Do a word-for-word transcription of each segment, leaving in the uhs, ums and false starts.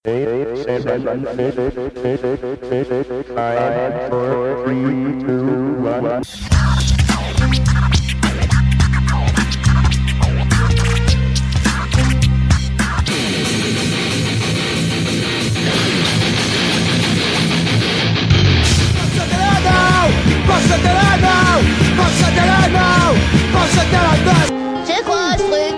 Eight, seven, six, five, four, three, two, one. C'est quoi ce truc?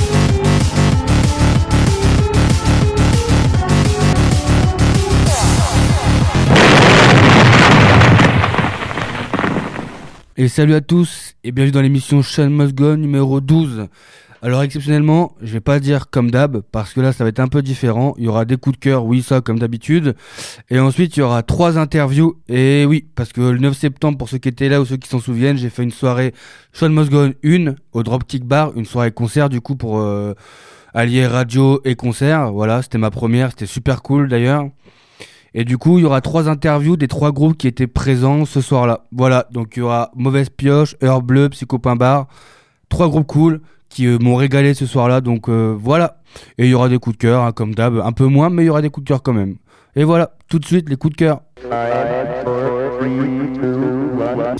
Et salut à tous et bienvenue dans l'émission Sean Must Go numéro douze. Alors exceptionnellement, je vais pas dire comme d'hab parce que là ça va être un peu différent. Il y aura des coups de cœur, oui ça comme d'habitude. Et ensuite il y aura trois interviews. Et oui, parce que le neuf septembre, pour ceux qui étaient là ou ceux qui s'en souviennent, j'ai fait une soirée Sean Must Go un au Dropkick Bar, une soirée concert du coup pour euh, allier radio et concert. Voilà, c'était ma première, c'était super cool d'ailleurs. Et du coup, il y aura trois interviews des trois groupes qui étaient présents ce soir-là. Voilà, donc il y aura Mauvaise Pioche, Heure Bleue, Psycho Pain Bar. Trois groupes cool qui euh, m'ont régalé ce soir-là. Donc euh, voilà. Et il y aura des coups de cœur, hein, comme d'hab. Un peu moins, mais il y aura des coups de cœur quand même. Et voilà, tout de suite, les coups de cœur. Five, four, three, two, one.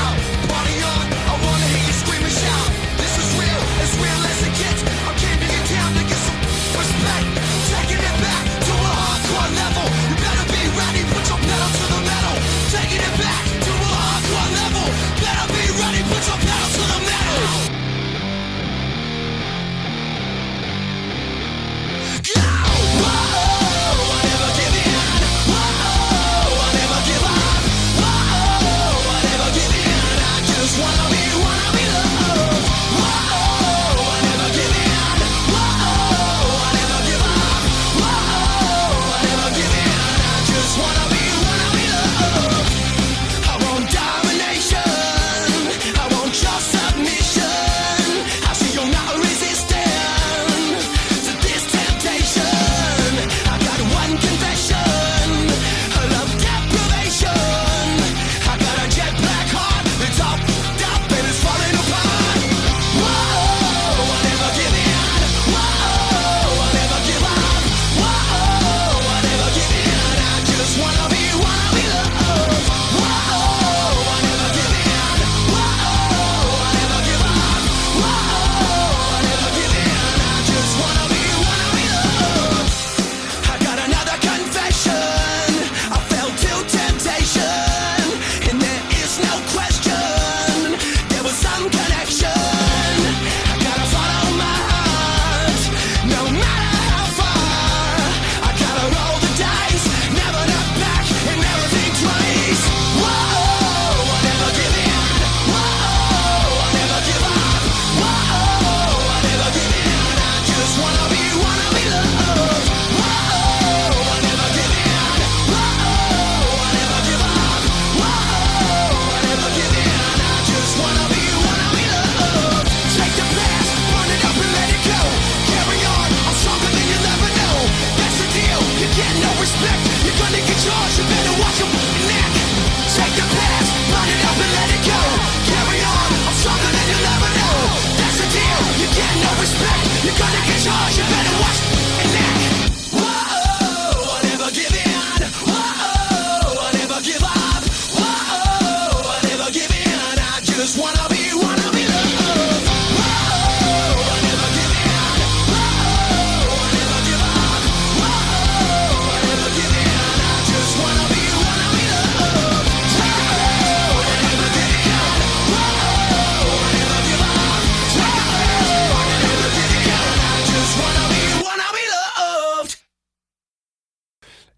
This is real, as real as it gets. I'm came to get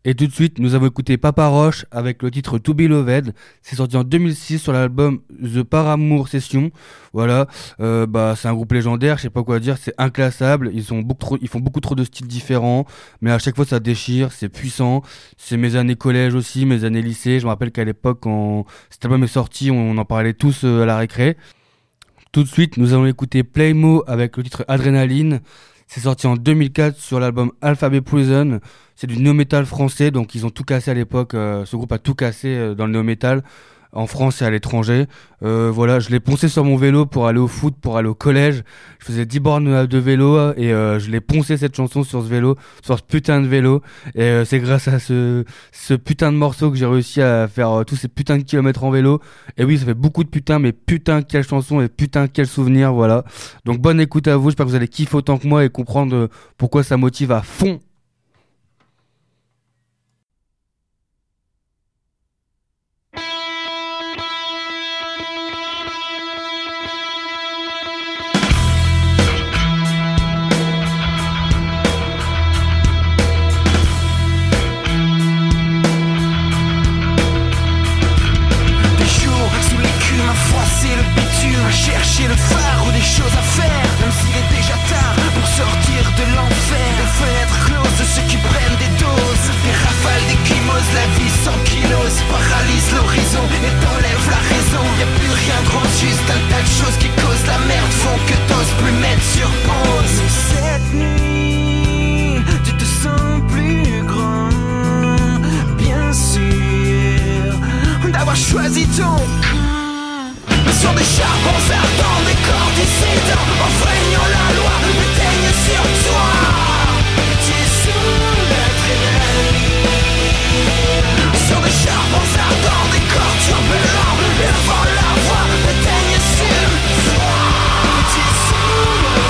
Et tout de suite, nous avons écouté Papa Roach avec le titre To Be Loved. C'est sorti en deux mille six sur l'album The Paramour Session. Voilà, euh, bah c'est un groupe légendaire, je sais pas quoi dire, c'est inclassable. Ils ont beaucoup trop, ils font beaucoup trop de styles différents, mais à chaque fois ça déchire, c'est puissant. C'est mes années collège aussi, mes années lycée. Je me rappelle qu'à l'époque, quand cet album est sorti, on en parlait tous euh, à la récré. Tout de suite, nous allons écouter Playmo avec le titre Adrénaline. C'est sorti en deux mille quatre sur l'album Alphabet Prison. C'est du néo-metal français, donc ils ont tout cassé à l'époque. Euh, ce groupe a tout cassé euh, dans le néo-metal, en France et à l'étranger. Euh, voilà, je l'ai poncé sur mon vélo pour aller au foot, pour aller au collège. Je faisais dix bornes de vélo et euh, je l'ai poncé cette chanson sur ce vélo, sur ce putain de vélo. Et euh, c'est grâce à ce, ce putain de morceau que j'ai réussi à faire euh, tous ces putains de kilomètres en vélo. Et oui, ça fait beaucoup de putain, mais putain quelle chanson et putain quel souvenir, voilà. Donc bonne écoute à vous, j'espère que vous allez kiffer autant que moi et comprendre euh, pourquoi ça motive à fond. Chercher le phare ou des choses à faire, même s'il est déjà tard pour sortir de l'enfer. Les fenêtres closes de ceux qui prennent des doses, des rafales d'échymoses, la vie sans kilos paralyse l'horizon et t'enlève la raison. Y'a plus rien de grand, juste un tas de choses qui causent la merde, font que t'oses plus mettre sur pause. Mais cette nuit, tu te sens plus grand, bien sûr, d'avoir choisi ton camp. Sur des charbons ardents, des corps dissidents, enfreignant la loi, m'éteignent sur toi. Tu es sous l'adrénaline. Sur des charbons ardents, des corps turbulents, levant la voix, m'éteignent sur toi. Tu es sous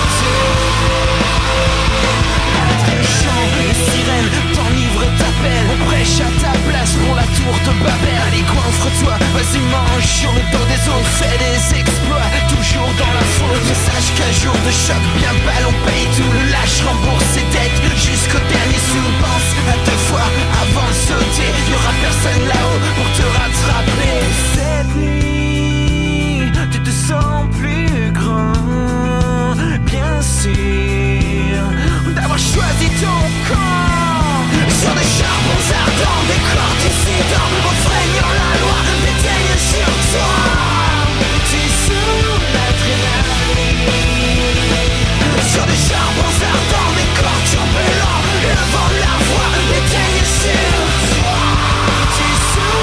l'adrénaline. Chant, les sirènes t'enivrent, t'appellent, on prêche à ta place pour la tour de Babel. Allez, coinfre-toi, vas-y mange sur le dos des autres, fais des exploits, toujours dans la faute. Mais sache qu'un jour de choc bien bal, on paye tout, le lâche rembourse ses dettes jusqu'au dernier sou. Pense à deux fois avant de sauter, y'aura personne là-haut pour te rattraper. Cette nuit, tu te sens plus grand, bien sûr, d'avoir choisi ton camp. Sur des charbons ardents, des corps dissidents, enfreignant la loi, m'éteignent sur toi. Tu es sous l'adrénaline. Sur des charbons ardents, des corps turbulents, levant la voix, m'éteignent sur toi. Tu es sous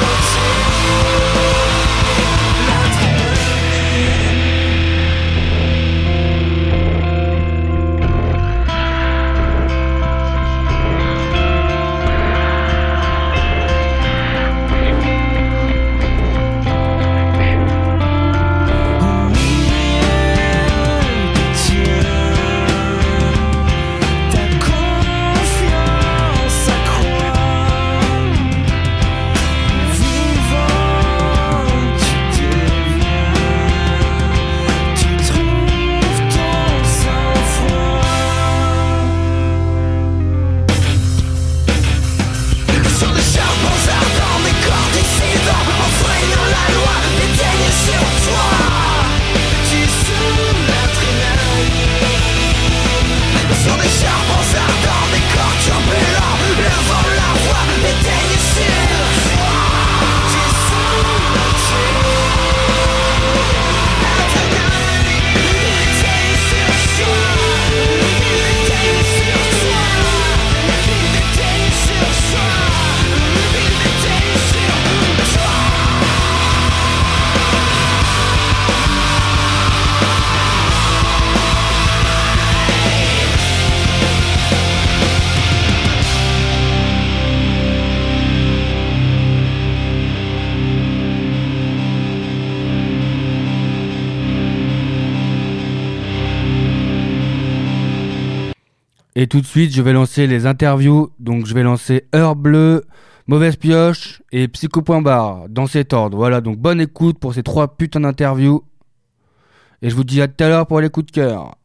Et tout de suite, je vais lancer les interviews. Donc, je vais lancer Heure Bleue, Mauvaise Pioche et Psycho Point Barre dans cet ordre. Voilà, donc bonne écoute pour ces trois putains d'interviews. Et je vous dis à tout à l'heure pour les coups de cœur.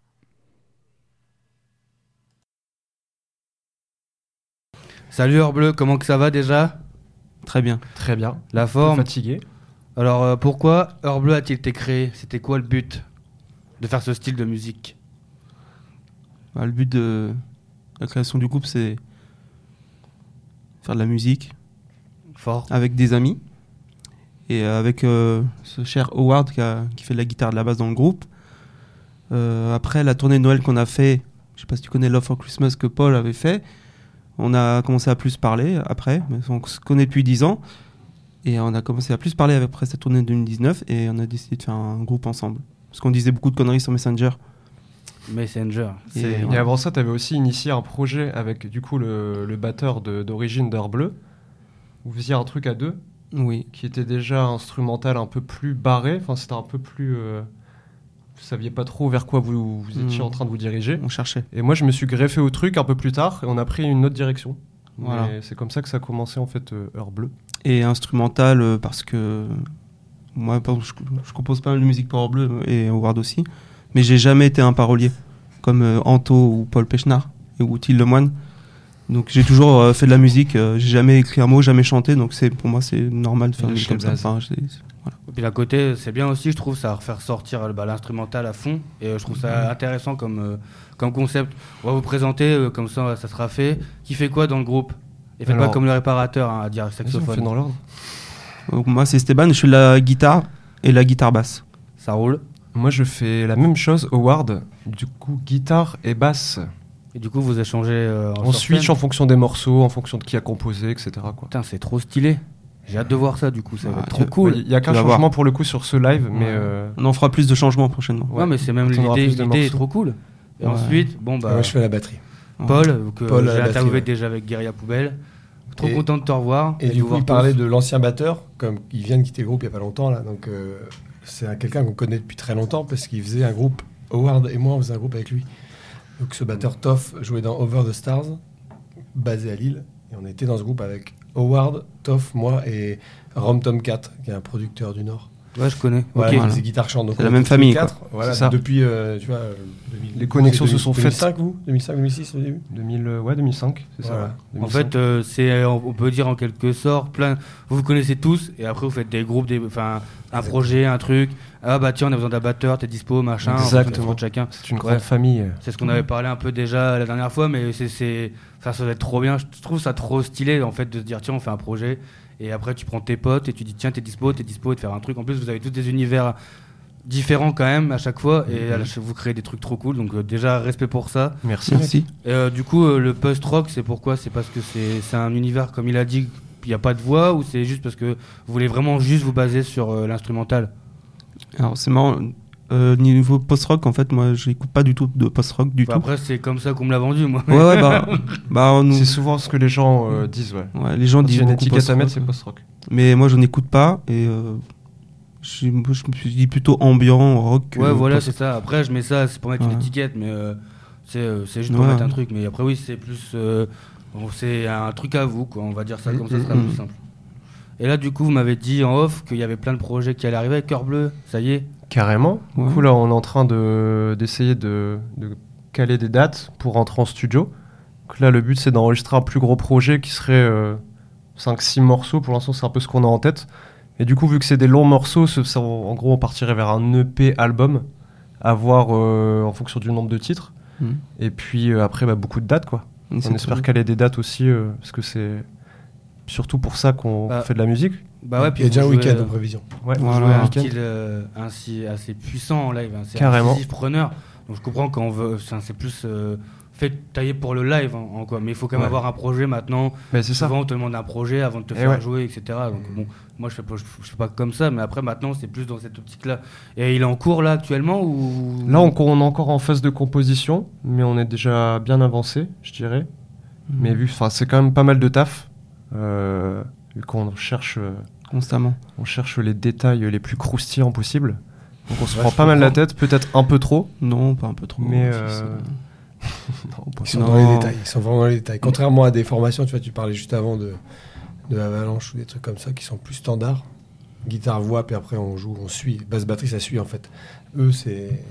Salut Heure Bleue, comment que ça va déjà ? Très bien. Très bien. La Un peu forme. fatigué. Alors euh, pourquoi Heure Bleue a-t-il été créé ? C'était quoi le but de faire ce style de musique ? Bah, le but de la création du groupe, c'est faire de la musique Fort. avec des amis. Et euh, avec euh, ce cher Howard qui, a, qui fait de la guitare de la basse dans le groupe. Euh, après la tournée de Noël qu'on a fait, je sais pas si tu connais Love for Christmas que Paul avait fait, on a commencé à plus parler après, mais on se connaît depuis dix ans. Et on a commencé à plus parler après cette tournée de deux mille dix-neuf et on a décidé de faire un groupe ensemble. Parce qu'on disait beaucoup de conneries sur Messenger. Messenger. Et, C'est... Et avant ça, tu avais aussi initié un projet avec du coup le, le batteur de, d'origine d'Heure Bleue. Vous faisiez un truc à deux Oui. qui était déjà instrumental un peu plus barré. Enfin, c'était un peu plus. Euh, vous saviez pas trop vers quoi vous, vous étiez Mmh. en train de vous diriger. On cherchait. Et moi, je me suis greffé au truc un peu plus tard et on a pris une autre direction. Voilà. Et c'est comme ça que ça a commencé en fait euh, Heure Bleue. Et instrumental euh, parce que moi par exemple, je, je compose pas mal de musique pour Heure Bleue et Howard aussi, mais j'ai jamais été un parolier comme euh, Anto ou Paul Pechnard ou Till Lemoine. Donc j'ai toujours euh, fait de la musique, euh, j'ai jamais écrit un mot, jamais chanté, donc c'est pour moi c'est normal de faire Et une le musique comme ça. showbiz. Enfin, c'est- c'est- voilà. Et puis d'un côté, c'est bien aussi, je trouve, ça va faire sortir bah, l'instrumental à fond. Et euh, je trouve ça intéressant comme, euh, comme concept. On va vous présenter, euh, comme ça, ça sera fait. Qui fait quoi dans le groupe ? Et faites Alors- pas comme le réparateur, hein, à dire Vas-y, on fait saxophone. dans l'ordre. Donc moi c'est Esteban, je fais de la guitare et la guitare basse. Ça roule. Moi, je fais la même chose, Howard. Du coup, guitare et basse. Et du coup, vous échangez euh, en On sur switch scène. en fonction des morceaux, en fonction de qui a composé, et cetera. Quoi. Putain, c'est trop stylé. J'ai hâte de voir ça, du coup. Ça va Ah, être trop tu- cool. Il n'y a qu'un Tu vas changement voir. pour le coup sur ce live, mais Ouais. euh, On en fera plus de changements prochainement. Ouais, mais c'est même Quand on aura l'idée, plus de l'idée est morceaux. trop cool. Et Ouais. ensuite, bon bah, Moi, je fais la batterie. Paul, que Paul à j'ai la interviewé batterie, ouais. déjà avec Guérilla Poubelle. Trop Et- content de te revoir. Et de du vous coup, voir il parlait tous. de l'ancien batteur, comme il vient de quitter le groupe il n'y a pas longtemps, là. Donc, euh, c'est un- quelqu'un qu'on connaît depuis très longtemps parce qu'il faisait un groupe, Howard et moi, on faisait un groupe avec lui. Donc, ce batteur Toff jouait dans Over the Stars, basé à Lille. Et on était dans ce groupe avec Howard, Toff, moi et Rom Tomcat, qui est un producteur du Nord. Ouais, je connais. Voilà, Ok. il Voilà. faisait guitare-chant. Donc, C'est on la était même tous les famille, quatre. Voilà, C'est ça. depuis, euh, tu vois, euh, deux mille Les connexions se sont deux mille cinq, vous deux mille cinq, deux mille six au début deux mille, euh, ouais, deux mille cinq, c'est Voilà. ça. ouais. En deux mille cinq. fait, euh, c'est, euh, on peut dire en quelque sorte, plein. Vous vous connaissez tous, et après vous faites des groupes, des, enfin, un projet, un truc. Ah bah tiens, on a besoin d'un batteur, t'es dispo, machin. Exactement. On de chacun. c'est une Ouais. grande famille. euh. C'est ce qu'on avait parlé un peu déjà la dernière fois, mais c'est, c'est, ça, ça doit être trop bien. Je trouve ça trop stylé en fait de se dire tiens, on fait un projet, et après tu prends tes potes et tu dis tiens, t'es dispo, t'es dispo, et de faire un truc. En plus, vous avez tous des univers différents quand même à chaque fois, et à la- vous créez des trucs trop cool. Donc euh, déjà respect pour ça. Merci. mec. Merci. Et, euh, du coup, euh, le post-rock, c'est pourquoi ? C'est parce que c'est, c'est un univers, comme il a dit, il n'y a pas de voix, ou c'est juste parce que vous voulez vraiment juste vous baser sur euh, l'instrumental ? Alors c'est marrant, euh, niveau post-rock en fait, moi j'écoute pas du tout de post-rock du Bah, tout. après, c'est comme ça qu'on me l'a vendu, moi. Ouais, ouais, bah, bah on nous- C'est souvent ce que les gens euh, disent, ouais. ouais, les gens Quand il y disent a une beaucoup étiquette à mettre, c'est post-rock, post-rock. mais moi je n'écoute pas et euh, je, moi, je me suis dit plutôt ambiant rock. que Ouais, voilà, post- c'est ça. Après, je mets ça, c'est pour mettre Ouais. une étiquette, mais euh, c'est, euh, c'est juste pour Ouais. mettre un truc. Mais après, oui, c'est plus. euh, bon, c'est un truc à vous, quoi. On va dire ça comme ça, ce sera Mhm. plus simple. Et là, du coup, vous m'avez dit en off qu'il y avait plein de projets qui allaient arriver avec Cœur Bleu, ça y est. Carrément. Ouais. Du coup, là, on est en train de, d'essayer de, de caler des dates pour rentrer en studio. Donc là, le but, c'est d'enregistrer un plus gros projet qui serait euh, cinq six morceaux. Pour l'instant, c'est un peu ce qu'on a en tête. Et du coup, vu que c'est des longs morceaux, ce- ça, en gros, on partirait vers un E P album à voir euh, en fonction du nombre de titres. Mhm. Et puis euh, après, bah, beaucoup de dates, quoi. Et c'est On espère très caler des dates aussi, euh, parce que c'est surtout pour ça qu'on Bah, fait de la musique. Bah ouais, Il puis y a déjà un vous jouez, week-end euh, en prévision. Ouais, vous Voilà. jouez un week-end. style euh, ainsi, assez puissant en live, hein. C'est Carrément. incisif, preneur. Donc je comprends quand on veut, c'est c'est plus euh, fait tailler pour le live, hein, en quoi. Mais il faut quand même Ouais. avoir un projet maintenant. Mais c'est ça. Souvent on te demande un projet avant de te Et faire ouais. jouer, et cetera. Donc bon, moi je fais pas, je, je fais pas comme ça, mais après maintenant c'est plus dans cette optique-là. Et il est en cours là actuellement ou Là, on, on est encore en phase de composition, mais on est déjà bien avancé, je dirais. Mais vu, enfin, c'est quand même pas mal de taf, euh, vu qu'on cherche, euh, constamment. on cherche les détails les plus croustillants possibles. Donc on se Ouais, prend je pas mal la comprends. tête, peut-être un peu trop. Non, pas un peu trop. Mais, si, euh, c'est- Non, pas- Ils sont Non. dans les détails. Ils sont vraiment dans les détails. Contrairement à des formations, tu vois, tu parlais juste avant de, de Avalanche ou des trucs comme ça qui sont plus standards. Guitare, voix, puis après on joue, on suit. Basse batterie, ça suit en fait. Eux, c'est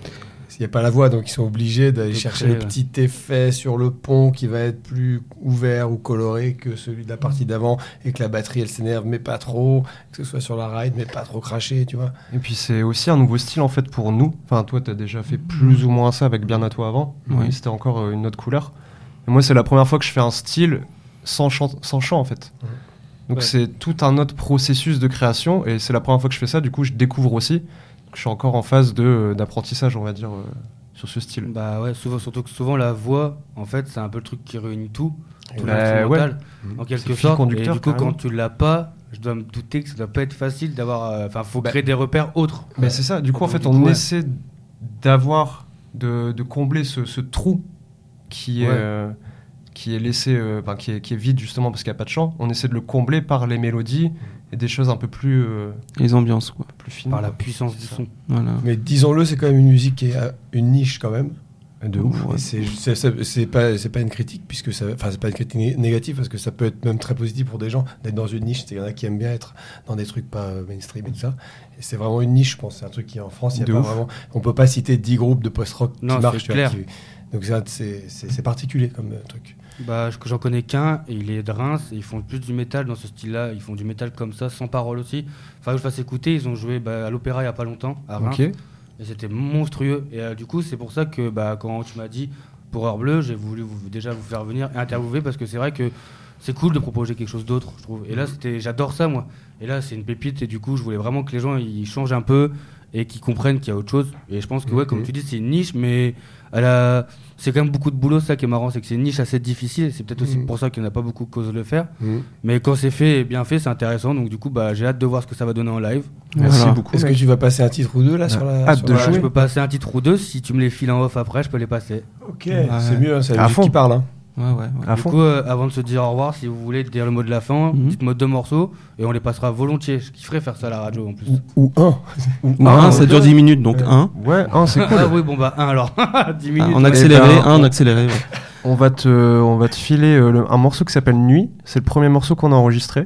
s'il n'y a pas la voix, donc ils sont obligés d'aller De chercher créer, le ouais. petit effet sur le pont qui va être plus ouvert ou coloré que celui de la partie d'avant, et que la batterie elle s'énerve mais pas trop, que ce soit sur la ride mais pas trop craché, tu vois. Et puis c'est aussi un nouveau style en fait pour nous. Enfin, toi, t'as déjà fait plus ou moins ça avec Bien à toi avant. Oui. Mais c'était encore euh, une autre couleur. Et moi, c'est la première fois que je fais un style sans chant, sans chant en fait. Ouais. Donc Ouais. c'est tout un autre processus de création. Et c'est la première fois que je fais ça. Du coup, je découvre aussi. Donc, je suis encore en phase de, euh, d'apprentissage, on va dire, euh, sur ce style. Bah ouais, souvent, surtout que souvent la voix, en fait, c'est un peu le truc qui réunit tout, tout Bah, l'instrumental, ouais. en C'est quelque le fil sorte. Et conducteur, du coup, carrément. quand tu l'as pas, je dois me douter que ça doit pas être facile d'avoir. euh, Enfin, faut Bah, créer des repères autres. Mais c'est ça. Du coup, en Donc, fait, du on coup, ouais. essaie d'avoir, de, de combler ce, ce trou qui est, Ouais. euh, qui est laissé, euh, enfin, qui est, qui est vide justement parce qu'il n'y a pas de chant. On essaie de le combler par les mélodies et des choses un peu plus, euh, Les ambiances, quoi. plus fines. Par la quoi. puissance du C'est ça. son. Voilà. Mais disons-le, c'est quand même une musique qui est euh, une niche quand même. De ouf. Et c'est, c'est, c'est, c'est pas, c'est pas une critique, puisque ça, enfin, c'est pas une critique né- négative, parce que ça peut être même très positif pour des gens d'être dans une niche. Il y en a qui aiment bien être dans des trucs pas euh, mainstream et tout ça. Et c'est vraiment une niche, je pense. C'est un truc qui, en France, il y a De pas ouf. vraiment. On peut pas citer dix groupes de post-rock Non, qui marchent. c'est tu vois, clair. qui- donc c'est, c'est, c'est, c'est particulier comme euh, truc. Bah, je- j'en connais qu'un, et il est de Reims, et ils font plus du métal dans ce style-là. Ils font du métal comme ça, sans parole aussi. Enfin, je le fasse écouter. Ils ont joué bah, à l'Opéra il y a pas longtemps, à Reims. Ok. Et c'était monstrueux. Et euh, du coup, c'est pour ça que bah, quand tu m'as dit pour Heure Bleue, j'ai voulu vous, déjà vous faire venir et interviewer parce que c'est vrai que c'est cool de proposer quelque chose d'autre, je trouve. Et là, c'était, j'adore ça, moi. Et là, c'est une pépite. Et du coup, je voulais vraiment que les gens ils changent un peu et qu'ils comprennent qu'il y a autre chose. Et je pense que, ouais, comme Mhm. tu dis, c'est une niche, mais elle a... c'est quand même beaucoup de boulot. Ça qui est marrant, c'est que c'est une niche assez difficile. Et c'est peut-être aussi Mhm. pour ça qu'il n'y en a pas beaucoup qui osent le faire. Mhm. Mais quand c'est fait et bien fait, c'est intéressant. Donc, du coup, bah, j'ai hâte de voir ce que ça va donner en live. Merci Voilà. beaucoup. Est-ce que mec. tu vas passer un titre ou deux là Ah, sur la. hâte sur de la- Voilà, jouer. je peux passer un titre ou deux. Si tu me les files en off après, je peux les passer. Ok, c'est mieux, hein, c'est la À musique fond. qui parle. Hein. Ouais, ouais, ouais. À Du fond. coup, euh, avant de se dire au revoir, si vous voulez dire le mot de la fin, Mhm. dites-moi deux morceaux et on les passera volontiers. Je kifferais faire ça à la radio en plus. Ou, ou un. Non, Ah, un, ça ouais. dure dix minutes, donc Ouais. un. Ouais, un, c'est cool. Ah oui, bon bah un alors. dix minutes. En ouais. accéléré, Eh ben, un en on- accéléré. ouais. On va te, on va te filer euh, le- un morceau qui s'appelle Nuit. C'est le premier morceau qu'on a enregistré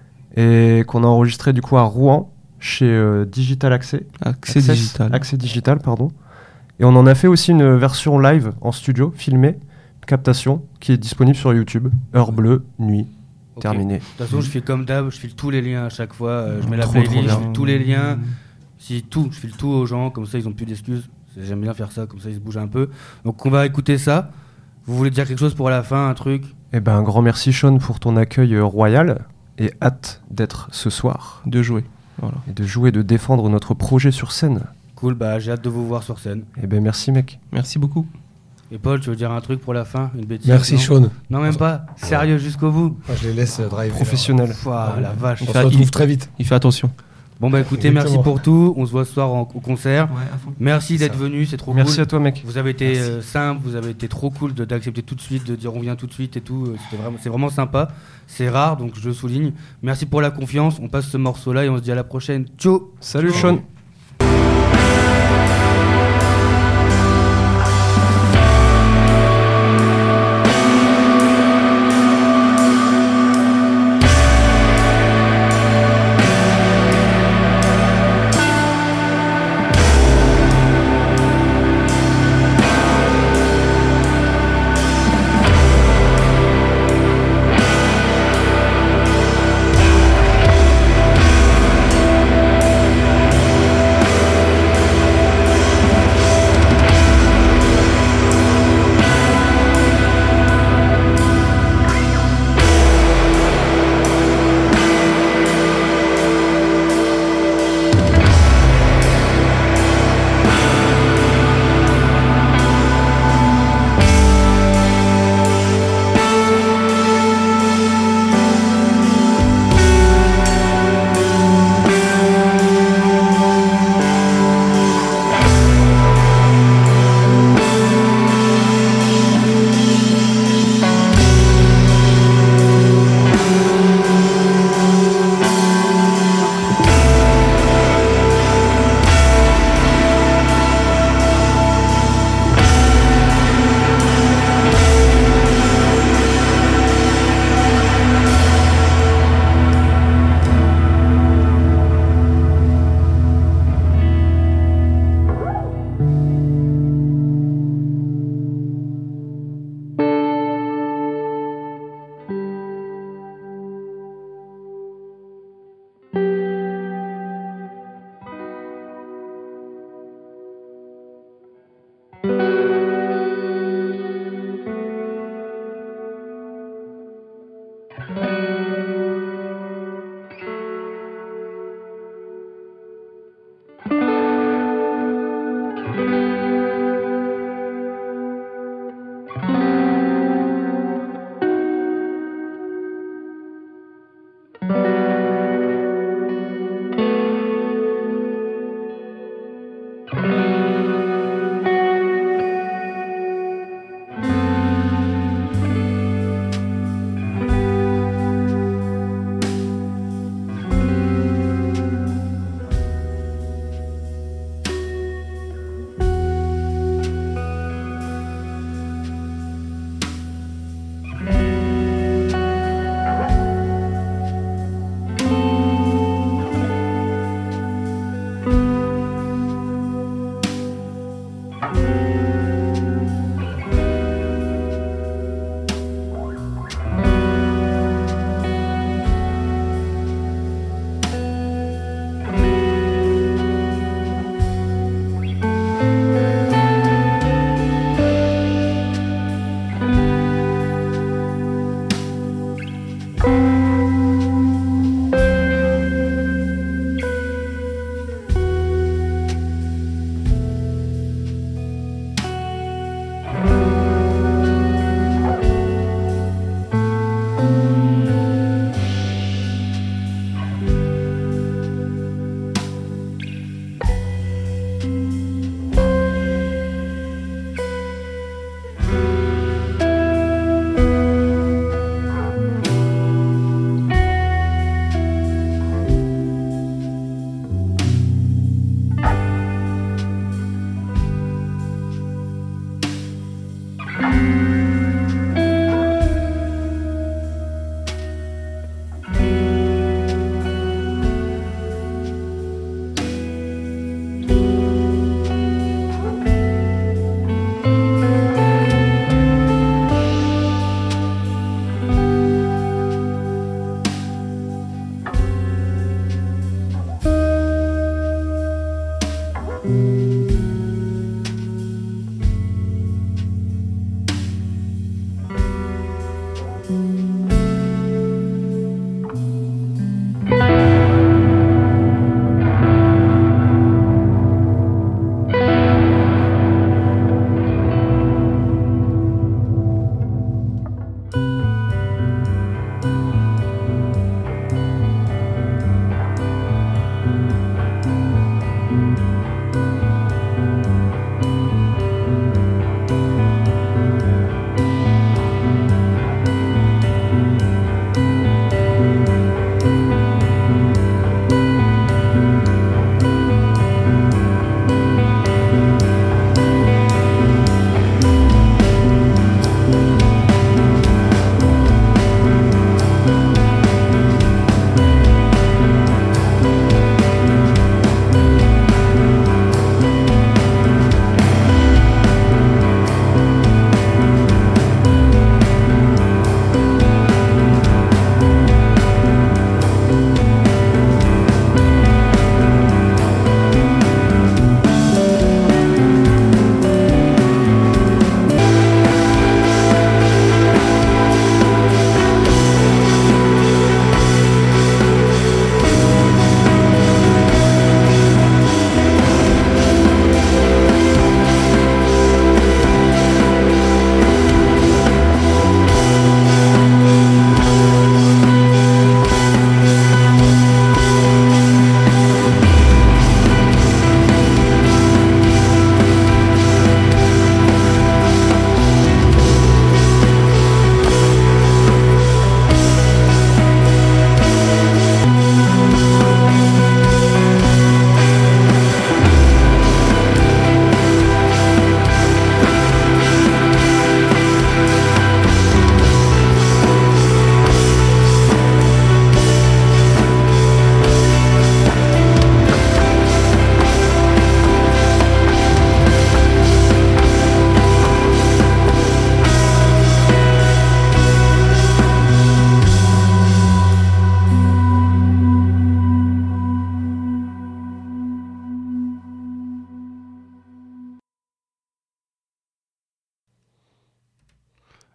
et qu'on a enregistré du coup à Rouen chez euh, Digital Accès. Accès Access- digital. Accès Digital, pardon. Et on en a fait aussi une version live en studio, filmée, captation, qui est disponible sur YouTube. Heure bleue, nuit, Ok. terminé. De toute façon, je fais comme d'hab, je file tous les liens à chaque fois. euh, je mets la Trop, trop playlist, bien. je file tous les liens. Si tout, je file tout aux gens, comme ça ils ont plus d'excuses. J'aime bien faire ça, comme ça ils se bougent un peu. Donc on va écouter ça. Vous voulez dire quelque chose pour la fin, un truc? Eh ben, un grand merci Sean pour ton accueil euh, royal et hâte d'être ce soir De jouer. Voilà. et de jouer, de défendre notre projet sur scène. Cool, bah j'ai hâte de vous voir sur scène. Eh ben, merci mec. Merci beaucoup. Et Paul, tu veux dire un truc pour la fin? Une bêtise? Merci non Sean. Non, même pas. Sérieux jusqu'au bout. Moi, je les laisse euh, driver. Professionnel. Ouah, la vache. On se Faire- retrouve il- très vite. Il fait attention. Bon bah écoutez, Exactement. merci pour tout. On se voit ce soir en- au concert. Merci C'est d'être ça. venu, c'est trop Merci cool. à toi mec. Vous avez été Merci. euh, simple, vous avez été trop cool de- d'accepter tout de suite, de dire on vient tout de suite et tout. euh, C'était vraiment, c'est vraiment sympa. C'est rare, donc je le souligne. Merci pour la confiance. On passe ce morceau-là et on se dit à la prochaine. Ciao. Salut Sean. Nuit,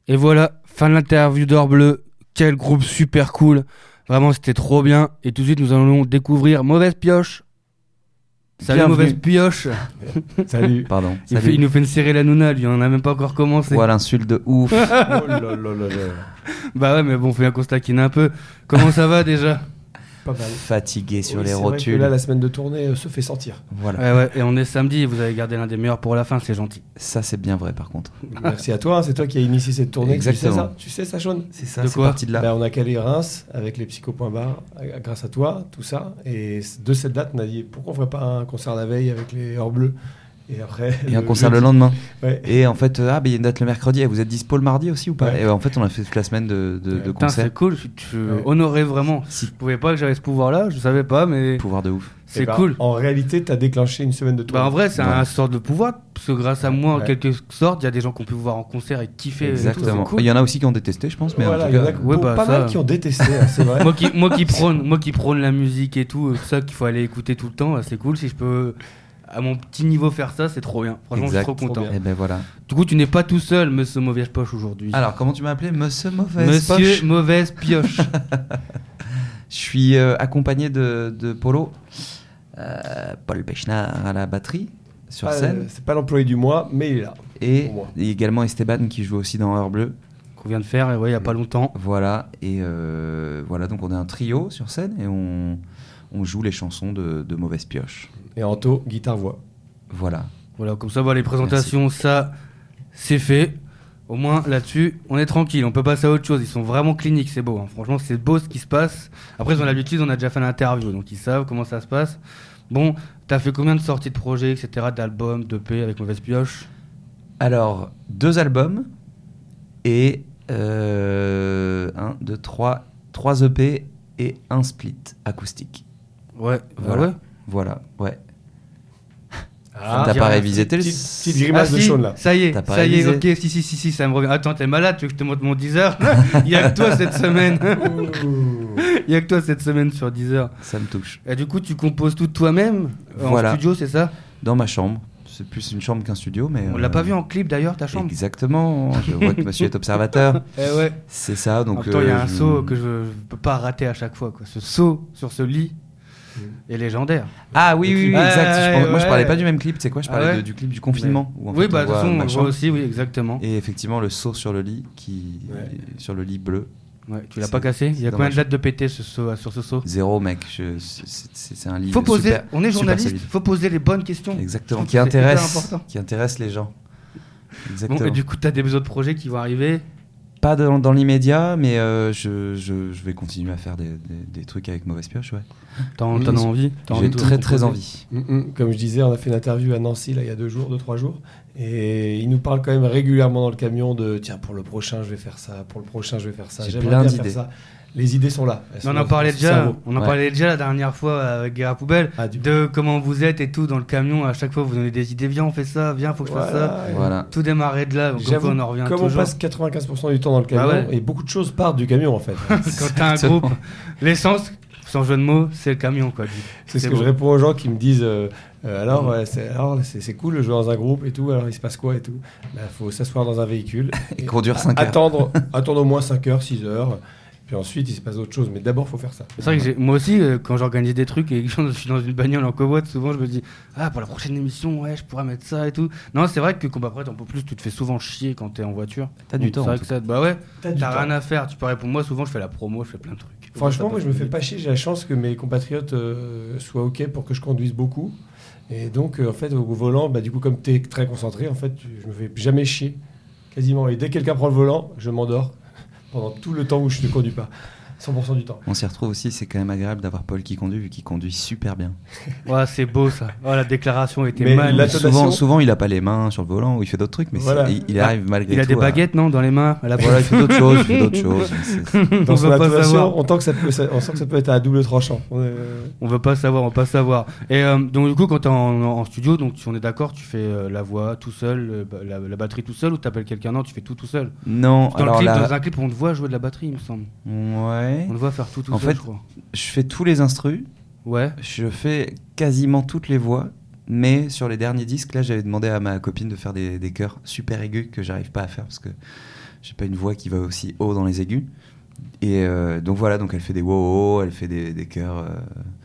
Et voilà, fin de l'interview d'Or Bleu. Quel groupe super cool. Vraiment, c'était trop bien. Et tout de suite, nous allons découvrir Mauvaise Pioche. Salut Bienvenue. Mauvaise Pioche. Salut. Pardon. Il, Salut. fait- il nous fait une série la nouna, lui. On n'a même pas encore commencé. Voilà, l'insulte de ouf. Oh là là là là. Bah ouais, mais bon, faut bien qu'on se taquine un peu. Comment ça va déjà? Pas mal. Fatigué sur Oui, les c'est vrai que rotules. là, la semaine de tournée euh, se fait sentir. Voilà. Ouais, ouais. Et on est samedi et vous avez gardé l'un des meilleurs pour la fin, c'est gentil. Ça, c'est bien vrai, par contre. Merci à toi, hein, c'est toi qui as initié cette tournée. Exactement. Tu sais ça, tu sais ça, Sean C'est ça, De c'est quoi parti de là. Ben, on a calé Reims avec les psycho.bar euh, grâce à toi, tout ça. Et c- de cette date, on a dit pourquoi on ferait pas un concert la veille avec les hors bleus. Et après. Et un concert le lendemain. Ouais. Et en fait, euh, ah, bah, il y a une date le mercredi. Et vous êtes dispo le mardi aussi ou pas? Ouais. Et euh, en fait, on a fait toute la semaine de, de, Ouais. de Putain, concerts. c'est cool. Je suis Ouais. honoré vraiment. Si. Je pouvais pas que j'avais ce pouvoir-là, je savais pas, mais Pouvoir de ouf. c'est Eh ben, cool. En réalité, tu as déclenché une semaine de tournée. Bah en vrai, c'est Ouais. un sorte de pouvoir, parce que grâce à moi, en Ouais. quelque sorte, il y a des gens qui ont pu vous voir en concert et kiffer. et tout, Exactement. c'est cool. Il y en a aussi qui ont détesté, je pense. Mais Voilà, en il tout y en cas, a qui- ouais, bon, bah, pas ça- mal qui ont détesté, hein, c'est vrai. moi qui moi qui prône moi qui prône la musique et tout, euh, ça qu'il faut aller écouter tout le temps, euh, c'est cool. Si je peux à mon petit niveau faire ça, c'est trop bien. Franchement, Exact. je suis trop content. Trop bien. et ben voilà. Du coup, tu n'es pas tout seul, Monsieur Mauvaise Poche aujourd'hui. Alors, comment tu m'as appelé? Monsieur Mauvaise Monsieur Poche. Mauvaise Pioche. Je suis euh, accompagné de, de Polo, euh, Paul Bechnard à la batterie sur Pas, scène, euh, c'est pas l'employé du mois, mais il est là. et pour moi. également Esteban qui joue aussi dans Heure Bleue. Qu'on vient de faire, et ouais, il y a pas longtemps. Voilà, et euh, voilà, donc on est un trio sur scène et on, on joue les chansons de, de Mauvaise Pioche. Et Anto, guitare-voix. Voilà. Voilà, comme ça, voilà, les présentations, ça, c'est fait. Au moins, là-dessus, on est tranquille. On peut passer à autre chose. Ils sont vraiment cliniques, c'est beau. hein. Franchement, c'est beau ce qui se passe. Après, ils ont l'habitude, on a déjà fait l'interview, donc ils savent comment ça se passe. Bon, t'as fait combien de sorties de projets, et cetera, d'albums, d'E P avec Mauvaise Pioche? Alors, deux albums et euh, un, deux, trois, trois E P et un split acoustique. Ouais, Voilà. ouais. Voilà, ouais. Ah, T'as j'ai pas rien. révisé tes... Petite, petite grimace Ah, de si, Sean là. ça y est, T'as pas ça y est, révisé. ok, si, si, si, si, ça me revient. Attends, t'es malade, tu veux que je te montre mon dix heures? Il y a que toi cette semaine. Il y a que toi cette semaine sur dix heures. Ça me touche. Et du coup, tu composes tout toi-même en Voilà. studio, c'est ça? Dans ma chambre. C'est plus une chambre qu'un studio, mais... On euh, l'a pas vu en clip d'ailleurs, ta chambre? Exactement. Je vois que monsieur est observateur. Eh ouais. C'est ça, En donc... même temps, il y a euh, un je- saut que je, je peux pas rater à chaque fois. Quoi. Ce saut sur ce lit est légendaire. Ah oui, oui, oui, Ouais, exact. Je pense- Moi, je ouais. parlais pas du même clip, tu sais quoi? Je Ah parlais ouais de- du clip du confinement. Où, en Oui, fait, bah on de toute voit façon, ma on voit chambre. aussi, oui, exactement. Et effectivement, le saut sur le lit, qui... Ouais. sur le lit bleu. Ouais, tu l'as c'est- pas cassé? Il y a c'est combien de dommage. dates de pété ce saut, sur ce saut? Zéro, mec. Je- c'est- C'est c'est un lit Faut poser, super- on est super journaliste, solide. faut poser les bonnes questions. Exactement. Je Qui trouve que c'est hyper intéresse, important. qui intéresse les gens. Bon, Exactement. et du coup, t'as des autres projets qui vont arriver. Pas dans, dans l'immédiat, mais euh, je, je, je vais continuer à faire des, des, des trucs avec Mauvaise Pioche, ouais. T'en t'en as envie? T'as envie J'ai de très très composer envie. Mm, mm. Comme je disais, on a fait une interview à Nancy là, il y a deux jours, deux, trois jours. Et il nous parle quand même régulièrement dans le camion de tiens, pour le prochain, je vais faire ça, pour le prochain, je vais faire ça. J'ai J'aimerais plein bien d'idées. faire ça. Les idées sont là. Elles On sont en dans parlait son déjà, cerveau. on en Ouais. parlait déjà la dernière fois avec Guerre à Poubelle, Ah, du- de comment vous êtes et tout dans le camion. À chaque fois, vous donnez des idées. Viens, on fait ça. Viens, faut que je fasse ça. Voilà. Voilà. Tout démarrer de là. Donc, J'avoue, on en revient comme on toujours. passe quatre-vingt-quinze pour cent du temps dans le camion, Bah ouais. et beaucoup de choses partent du camion en fait. Quand t'as un Exactement. groupe, l'essence, sans jeu de mots, c'est le camion quoi. C'est ce C'est que bon. je réponds aux gens qui me disent euh, euh, alors, ouais, c'est, alors c'est, c'est cool de jouer dans un groupe et tout, alors il se passe quoi et tout. Il faut s'asseoir dans un véhicule Et conduire cinq heures. attendre, attendre au moins cinq heures, six heures, puis ensuite il se passe autre chose. Mais d'abord, il faut faire ça. C'est vrai que j'ai- moi aussi, euh, quand j'organise des trucs et que je suis dans une bagnole en covoite, souvent je me dis ah pour la prochaine émission, ouais, je pourrais mettre ça et tout. Non, c'est vrai que quand après t'en peux plus, tu te fais souvent chier quand t'es en voiture. T'as du Donc, temps, C'est vrai en que tout ça, bah ouais, T'as du t'as temps. rien à faire. Tu peux répondre. Moi, souvent, je fais la promo, je fais plein de trucs. Franchement, Ça moi je me passe fais vite. pas chier. J'ai la chance que mes compatriotes euh, soient ok pour que je conduise beaucoup. Et donc, euh, en fait, au volant, bah, du coup, comme tu es très concentré, en fait, tu- je me fais jamais chier, quasiment. Et dès que quelqu'un prend le volant, je m'endors pendant tout le temps où je ne conduis pas, cent pour cent du temps. On s'y retrouve aussi, c'est quand même agréable d'avoir Paul qui conduit, vu qu'il conduit super bien. Ouais, c'est beau ça. Oh, la déclaration était Mais mal. la- Souvent, L'intonation- souvent, il a pas les mains sur le volant ou il fait d'autres trucs, mais Voilà. c'est- il, il arrive malgré Il a tout des à- baguettes, non, dans les mains à la Voilà, il fait d'autres choses, il fait d'autres choses. mais c'est- Dans on son veut pas intonation, savoir. on, sent que ça peut, ça- on sent que ça peut être à double tranchant. On est- On veut pas savoir, on veut pas savoir. Et euh, donc du coup, quand t'es en, en studio, donc si on est d'accord, tu fais euh, la voix tout seul, euh, bah, la, la batterie tout seul, ou t'appelles quelqu'un? Non, tu fais tout tout seul. Non, Dans, alors le clip, là, dans un clip, on te voit jouer de la batterie, il me semble. ouais, On te voit faire tout tout En seul, fait- je crois. je fais tous les instrus, Ouais. je fais quasiment toutes les voix, mais sur les derniers disques, là, j'avais demandé à ma copine de faire des, des chœurs super aigus que j'arrive pas à faire parce que j'ai pas une voix qui va aussi haut dans les aigus. Et euh, donc voilà, donc elle fait des wow, elle fait des, des chœurs. Euh,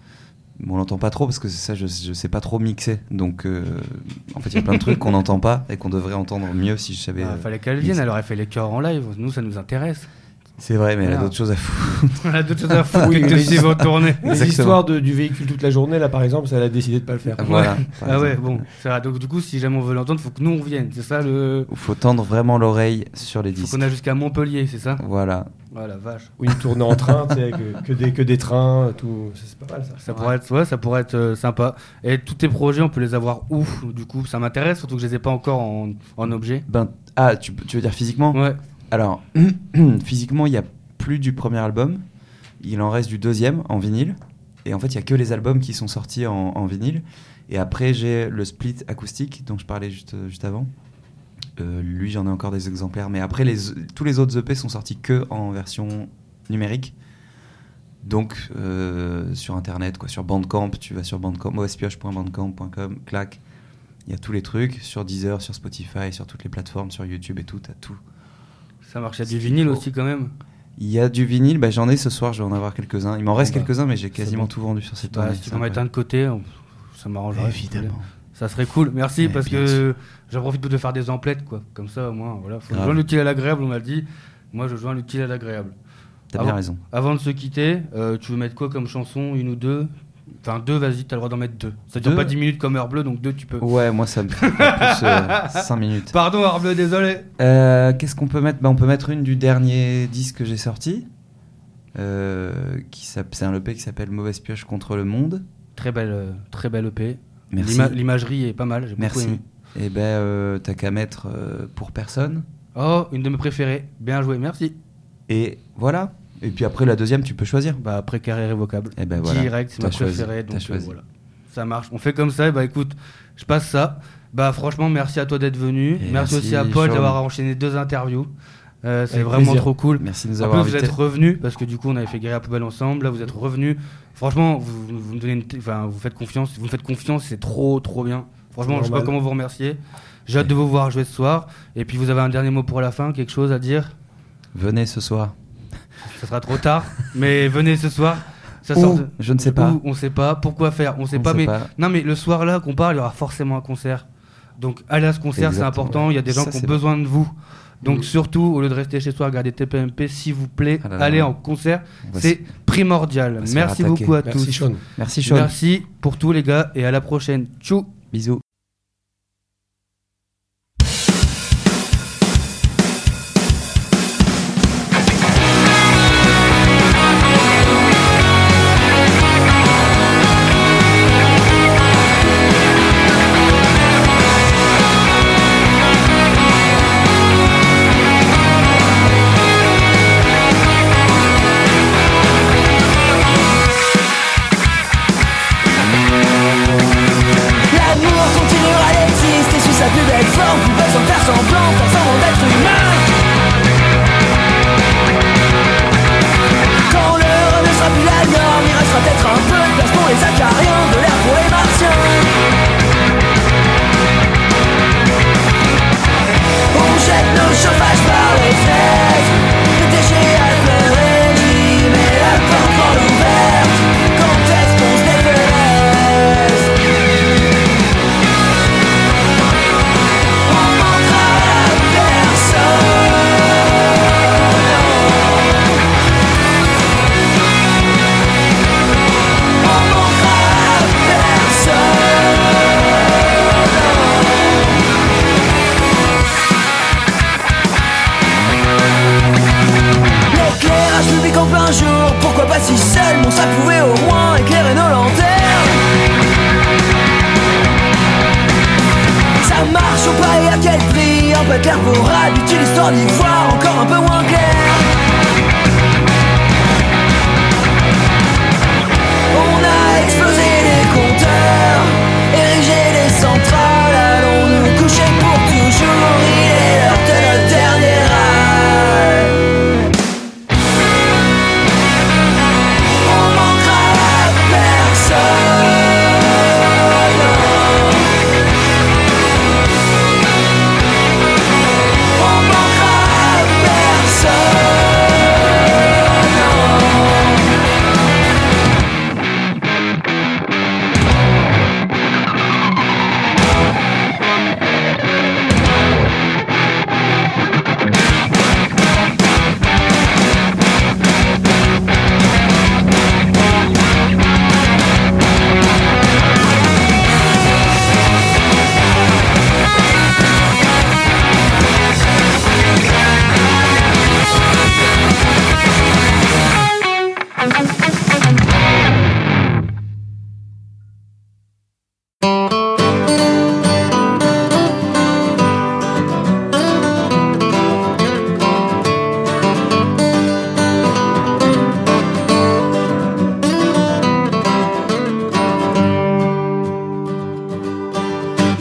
on l'entend pas trop parce que c'est ça, je, je sais pas trop mixer. Donc euh, en fait, il y a plein de trucs qu'on n'entend pas et qu'on devrait entendre mieux si je savais. Ah, euh, fallait qu'elle vienne, elle aurait fait les chœurs en live. Nous, ça nous intéresse. C'est vrai, mais elle a Voilà. d'autres choses à foutre. On a d'autres choses à foutre Oui, que de mais- suivre en tournée. Les Exactement. histoires de, du véhicule toute la journée, là par exemple, ça elle a décidé de pas le faire. Voilà. Ouais. par Ah ouais, exemple. bon. Ça va. Donc du coup, si jamais on veut l'entendre, faut que nous on vienne. C'est ça le. Il faut tendre vraiment l'oreille sur les Faut disques. qu'on a jusqu'à Montpellier, c'est ça. Voilà. Voilà, vache. Ou une tournée en train, tu sais, que, que, des, que des trains, tout. Ça, c'est pas mal ça. Ça pourrait être, ouais, ça pourrait être euh, sympa. Et tous tes projets, on peut les avoir où du coup? Ça m'intéresse, surtout que je les ai pas encore en, en objet. Ben, ah, tu, tu veux dire physiquement? Ouais. Alors, physiquement, il n'y a plus du premier album. Il en reste du deuxième en vinyle. Et en fait, il n'y a que les albums qui sont sortis en, en vinyle. Et après, j'ai le split acoustique dont je parlais juste, juste avant. Euh, lui, j'en ai encore des exemplaires. Mais après, les, tous les autres E P sont sortis que en version numérique. Donc, euh, sur Internet, quoi, sur Bandcamp, tu vas sur Bandcamp, ospioche point bandcamp point com, clac. Il y a tous les trucs. Sur Deezer, sur Spotify, sur toutes les plateformes, sur YouTube et tout, t'as tout. Ça marche. Il y a du vinyle aussi quand même. Il y a du vinyle, bah, j'en ai ce soir, je vais en avoir quelques-uns. Il m'en reste Bon, bah, quelques-uns, mais j'ai quasiment bon. tout vendu sur cette Bah, tournée. si tu c'est peux mettre un de côté, on- ça m'arrangerait. Évidemment. Ça serait cool. Merci Eh, parce bien que sûr. j'en profite de faire des emplettes quoi. Comme ça au moins, voilà. Faut Grave. joindre l'utile à l'agréable, on m'a dit. Moi, je joins l'utile à l'agréable. T'as Ah bien bon raison. Avant de se quitter, euh, tu veux mettre quoi comme chanson, une ou deux? Enfin deux, vas-y, t'as le droit d'en mettre deux. Ça dure Deux pas dix minutes comme Heure Bleue, donc deux tu peux. Ouais, moi ça me fait pas plus euh, cinq minutes. Pardon Heure Bleue, désolé. Euh, Qu'est-ce qu'on peut mettre bah, on peut mettre une du dernier disque que j'ai sorti. Euh, qui s'app- c'est un E P qui s'appelle Mauvaise pioche contre le monde. Très belle, euh, très belle E P. Merci. L'ima- L'imagerie est pas mal, j'ai beaucoup Merci. aimé. Et ben euh, t'as qu'à mettre euh, Pour personne. Oh, une de mes préférées. Bien joué, merci. Et voilà. Et puis après la deuxième, tu peux choisir. Bah précaire irrévocable. Et ben voilà. Direct, c'est T'as ma choisi, préférée. t'as Donc euh, choisi. voilà. Ça marche. On fait comme ça. Et bah écoute, je passe ça. Bah franchement, merci à toi d'être venu. Et Merci, merci, aussi à Paul Sean. d'avoir enchaîné deux interviews. Euh, c'est Avec vraiment plaisir. trop cool. Merci de nous En avoir plus, vous invités. êtes revenus parce que du coup, on avait fait Guerre à Poubelle ensemble. Là, vous êtes revenus. Franchement, vous, vous, vous me donnez une t- enfin, vous faites confiance. Vous me faites confiance, c'est trop, trop bien. Franchement, je sais pas Normal. comment vous remercier. J'ai hâte de vous voir jouer ce soir. Et puis, vous avez un dernier mot pour la fin, quelque chose à dire? Venez ce soir. Ça sera trop tard, mais venez ce soir. Ça Où sort de- Je ne sais pas. Où on sait pas. Pourquoi faire? On sait On pas. sait mais pas. non, mais le soir là qu'on parle, il y aura forcément un concert. Donc, allez à ce concert, c'est Exactement. important. Il y a des gens Ça, qui ont c'est besoin de vous. Donc, Mm. surtout, au lieu de rester chez soi, regarder T P M P, s'il vous plaît, Ah là là. allez en concert. On va C'est se- primordial. on va se faire Merci attaquer. beaucoup à Merci tous. Sean. Merci Sean. Merci pour tout, les gars, et à la prochaine. Tchou! Bisous. L'amour continuera d'exister sous sa plus belle forme, plus besoin de faire semblant, faire semblant d'être humain. Quand l'heure ne sera plus la norme, il restera peut-être un peu de place pour les acariens, de l'air pour les martiens. On jette nos chauffages par les fenêtres, les déchets à pleurer, mais la porte grande ouverte, quand est-ce qu'on se défenesse? On manquera à personne. On manquera à personne. L'éclairage public en plein jour, pourquoi pas si seul, bon ça pouvait au moins éclairer nos lanternes. Ça marche ou pas et à quel prix? Un peu clair pour habitude, histoire d'y voir encore un peu moins clair. On a explosé les compteurs, érigé des centrales, allons nous coucher pour toujours, il est l'heure de notre dernier rêve. On manquera à personne. On manquera à personne.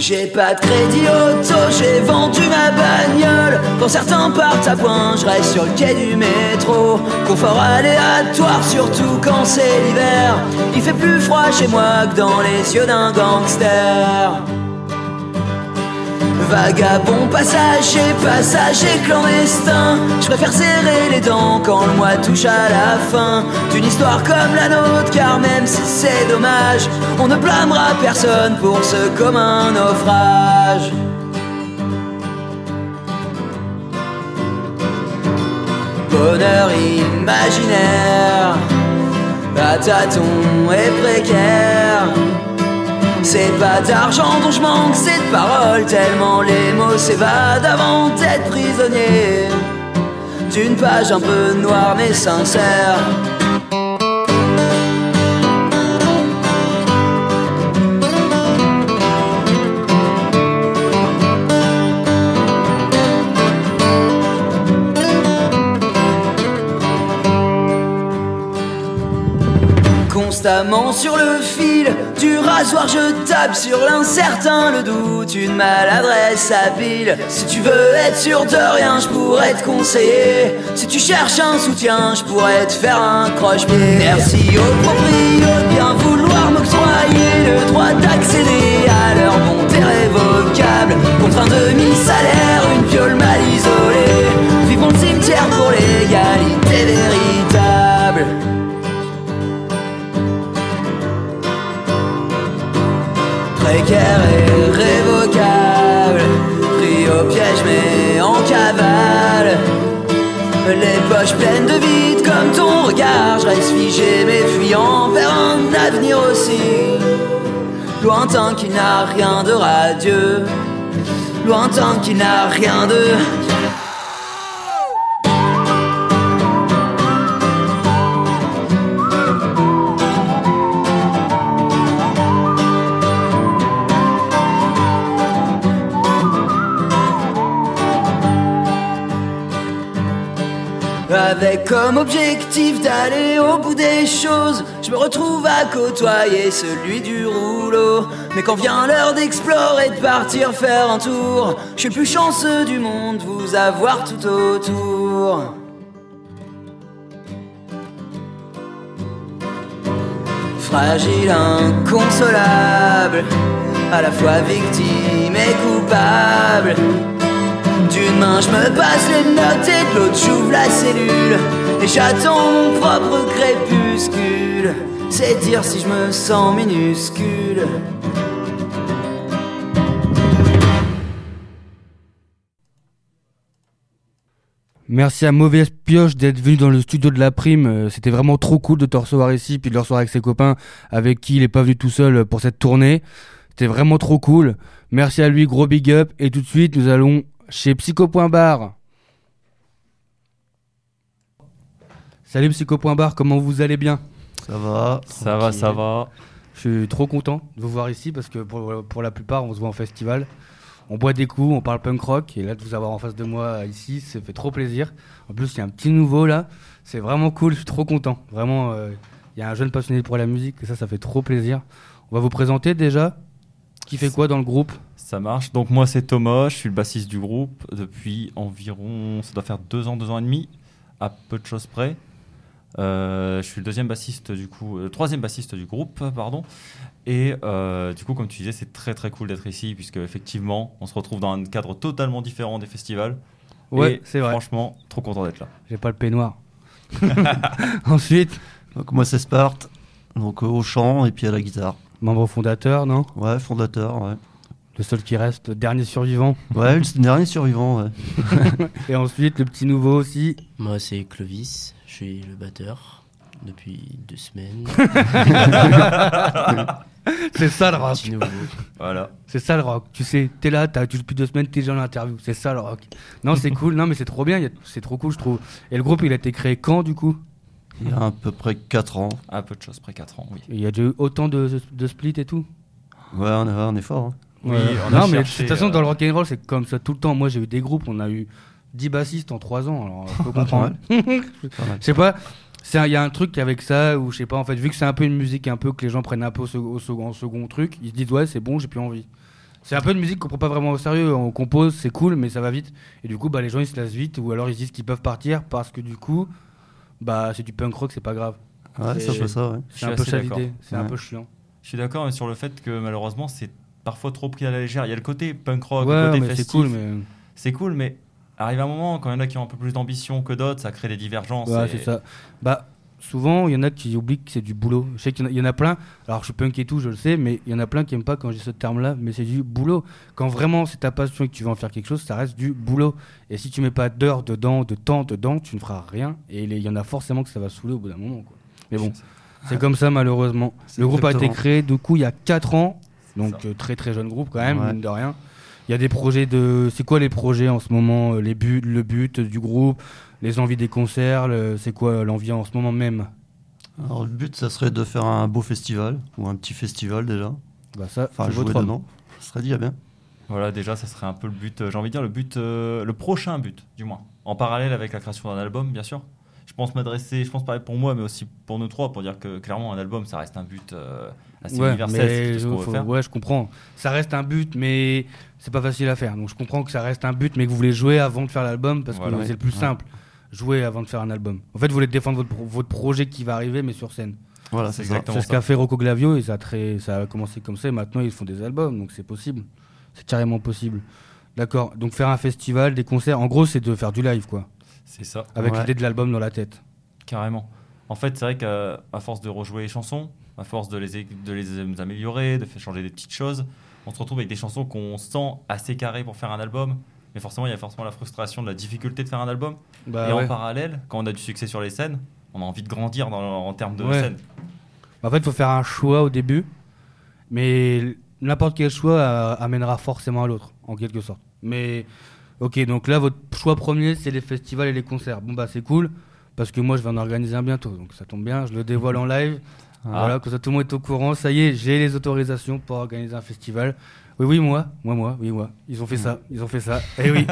J'ai pas de crédit auto, j'ai vendu ma bagnole. Quand certains partent à point, je reste sur le quai du métro. Confort aléatoire, surtout quand c'est l'hiver. Il fait plus froid chez moi que dans les yeux d'un gangster. Vagabond, passager, passager clandestin. Je préfère serrer les dents quand le mois touche à la fin d'une histoire comme la nôtre, car même si c'est dommage, on ne blâmera personne pour ce commun naufrage. Bonheur imaginaire, à tâtons et précaire. C'est pas d'argent dont je manque, c'est de paroles, tellement les mots s'évadent avant d'être prisonnier d'une page un peu noire mais sincère. Constamment sur le fil du rasoir, je tape sur l'incertain, le doute, une maladresse habile. Si tu veux être sûr de rien, je pourrais te conseiller. Si tu cherches un soutien, je pourrais te faire un croche-pied. Merci aux proprios de bien vouloir m'octroyer le droit d'accéder à leur bonté révocable. Contre un demi-salaire, une piole mal isolée, vivons le cimetière pour l'égalité véritable. Précaire et révocable, pris au piège mais en cavale. Les poches pleines de vide comme ton regard, je reste figé mais fuyant vers un avenir aussi lointain qui n'a rien de radieux, lointain qui n'a rien de... Avec comme objectif d'aller au bout des choses, je me retrouve à côtoyer celui du rouleau. Mais quand vient l'heure d'explorer, de partir faire un tour, je suis le plus chanceux du monde, vous avoir tout autour. Fragile, inconsolable, à la fois victime et coupable. D'une main je me passe les notes et de l'autre j'ouvre la cellule et j'attends mon propre crépuscule. C'est dire si je me sens minuscule. Merci à Mauvaise Pioche d'être venu dans le studio de la Prime. Euh, C'était vraiment trop cool de te recevoir ici, puis de le recevoir avec ses copains, avec qui il est pas venu tout seul pour cette tournée. C'était vraiment trop cool. Merci à lui, gros big up. Et tout de suite, nous allons chez Psycho.bar. Salut Psycho.bar, comment vous allez bien? Ça va. Ça va, ça va. Je suis trop content de vous voir ici parce que pour, pour la plupart, on se voit en festival. On boit des coups, on parle punk rock. Et là, de vous avoir en face de moi ici, ça fait trop plaisir. En plus, il y a un petit nouveau là. C'est vraiment cool, je suis trop content. Vraiment, euh, il y a un jeune passionné pour la musique et ça, ça fait trop plaisir. On va vous présenter déjà. Qui fait quoi dans le groupe? Ça marche. Donc moi c'est Thomas, je suis le bassiste du groupe depuis environ, ça doit faire deux ans, deux ans et demi, à peu de choses près. Euh, je suis le deuxième bassiste du coup, le troisième bassiste du groupe, pardon. Et euh, du coup, comme tu disais, c'est très très cool d'être ici puisque effectivement, on se retrouve dans un cadre totalement différent des festivals. Ouais, et c'est vrai. Franchement, trop content d'être là. J'ai pas le peignoir. Ensuite, donc moi c'est Sparte, donc euh, au chant et puis à la guitare. Membre fondateur, non? Ouais, fondateur, ouais. Le seul qui reste, dernier survivant. Ouais, le dernier survivant, ouais. Et ensuite, le petit nouveau aussi. Moi, c'est Clovis, je suis le batteur depuis deux semaines. C'est ça le rock. Petit nouveau. Voilà. C'est ça le rock. Tu sais, t'es là, t'as depuis deux semaines, t'es déjà en interview. C'est ça le rock. Non, c'est cool. Non, mais c'est trop bien. Il y a- C'est trop cool, je trouve. Et le groupe, il a été créé quand, du coup? Il y a à peu près quatre ans. À peu de choses près, quatre ans, oui. Il y a déjà eu autant de, de splits et tout? Ouais, on est, on est fort. Hein. Oui, Ouais. on a Non, mais de cherché, toute façon, euh, dans le rock'n'roll, c'est comme ça tout le temps. Moi, j'ai eu des groupes, on a eu dix bassistes en trois ans. Alors, je peux comprendre. Je sais pas. c'est un- Il y a un truc avec ça où, je sais pas, en fait, vu que c'est un peu une musique un peu que les gens prennent un peu au, sec- au second, en second truc, ils se disent, ouais, c'est bon, j'ai plus envie. C'est un peu une musique qu'on prend pas vraiment au sérieux. On compose, c'est cool, mais ça va vite. Et du coup, bah, les gens ils se lassent vite, ou alors ils se disent qu'ils peuvent partir parce que du coup, bah, c'est du punk rock, c'est pas grave. Ouais, c'est un peu ça, ouais. Je C'est suis un peu assez ça d'accord. l'idée, c'est un Ouais. peu chiant. Je suis d'accord mais sur le fait que malheureusement c'est parfois trop pris à la légère. Il y a le côté punk rock, Ouais, le côté mais festif. c'est cool, mais. C'est cool, mais arrive un moment quand il y en a qui ont un peu plus d'ambition que d'autres, ça crée des divergences. Ouais, et- c'est ça. Bah, souvent, il y en a qui oublient que c'est du boulot. Je sais qu'il y en a- il y en a plein. Alors, je suis punk et tout, je le sais, mais il y en a plein qui aiment pas quand j'ai ce terme-là, mais c'est du boulot. Quand vraiment c'est ta passion et que tu veux en faire quelque chose, ça reste du boulot. Et si tu mets pas d'heures dedans, de temps dedans, tu ne feras rien. Et les- il y en a forcément que ça va saouler au bout d'un moment, quoi. Mais bon, c'est comme ça, malheureusement. C'est Le groupe a été exactement. créé, du coup, il y a quatre ans. Donc, Ça. euh, très très jeune groupe, quand même, Ouais. mine de rien. Il y a des projets de. C'est quoi les projets en ce moment, euh, les buts, le but du groupe, les envies des concerts, le- c'est quoi l'envie en ce moment même? Alors, le but, ça serait de faire un beau festival, ou un petit festival déjà. Bah ça, Enfin, c'est jouer votre homme. dedans. Ça serait déjà bien. Voilà, déjà, ça serait un peu le but, euh, j'ai envie de dire, le but, euh, le prochain but, du moins. En parallèle avec la création d'un album, bien sûr. Je pense m'adresser, je pense parler pour moi, mais aussi pour nous trois, pour dire que clairement, un album, ça reste un but euh, assez Ouais, universel. C'est mais tout ce qu'on veut faut- faire. ouais, je comprends. Ça reste un but, mais c'est pas facile à faire. Donc je comprends que ça reste un but, mais que vous voulez jouer avant de faire l'album parce Voilà. que c'est le plus Ouais. simple. Jouer avant de faire un album. En fait, vous voulez défendre votre, pro- votre projet qui va arriver, mais sur scène. Voilà, C'est c'est ça. exactement C'est ce ça. qu'a fait Rocco Glavio et ça a, très, ça a commencé comme ça. Et maintenant, ils font des albums, donc c'est possible. C'est carrément possible. D'accord. Donc faire un festival, des concerts. En gros, c'est de faire du live, quoi. C'est ça. Avec Ouais. l'idée de l'album dans la tête. Carrément. En fait, c'est vrai qu'à à force de rejouer les chansons, à force de les, é- de les améliorer, de faire changer des petites choses, on se retrouve avec des chansons qu'on sent assez carrées pour faire un album. Mais forcément, il y a forcément la frustration de la difficulté de faire un album. Bah, et ouais. en parallèle, quand on a du succès sur les scènes, on a envie de grandir dans- en termes de Ouais. scène. En fait, il faut faire un choix au début, mais n'importe quel choix euh, amènera forcément à l'autre, en quelque sorte. Mais, ok, donc là, votre choix premier, c'est les festivals et les concerts. Bon, bah, c'est cool, parce que moi, je vais en organiser un bientôt, donc ça tombe bien, je le dévoile en live. Ah. Voilà, comme ça, tout le monde est au courant. Ça y est, j'ai les autorisations pour organiser un festival. Oui, oui, moi, moi, moi, oui, moi. Ils ont fait ça, ils ont fait ça. Et oui.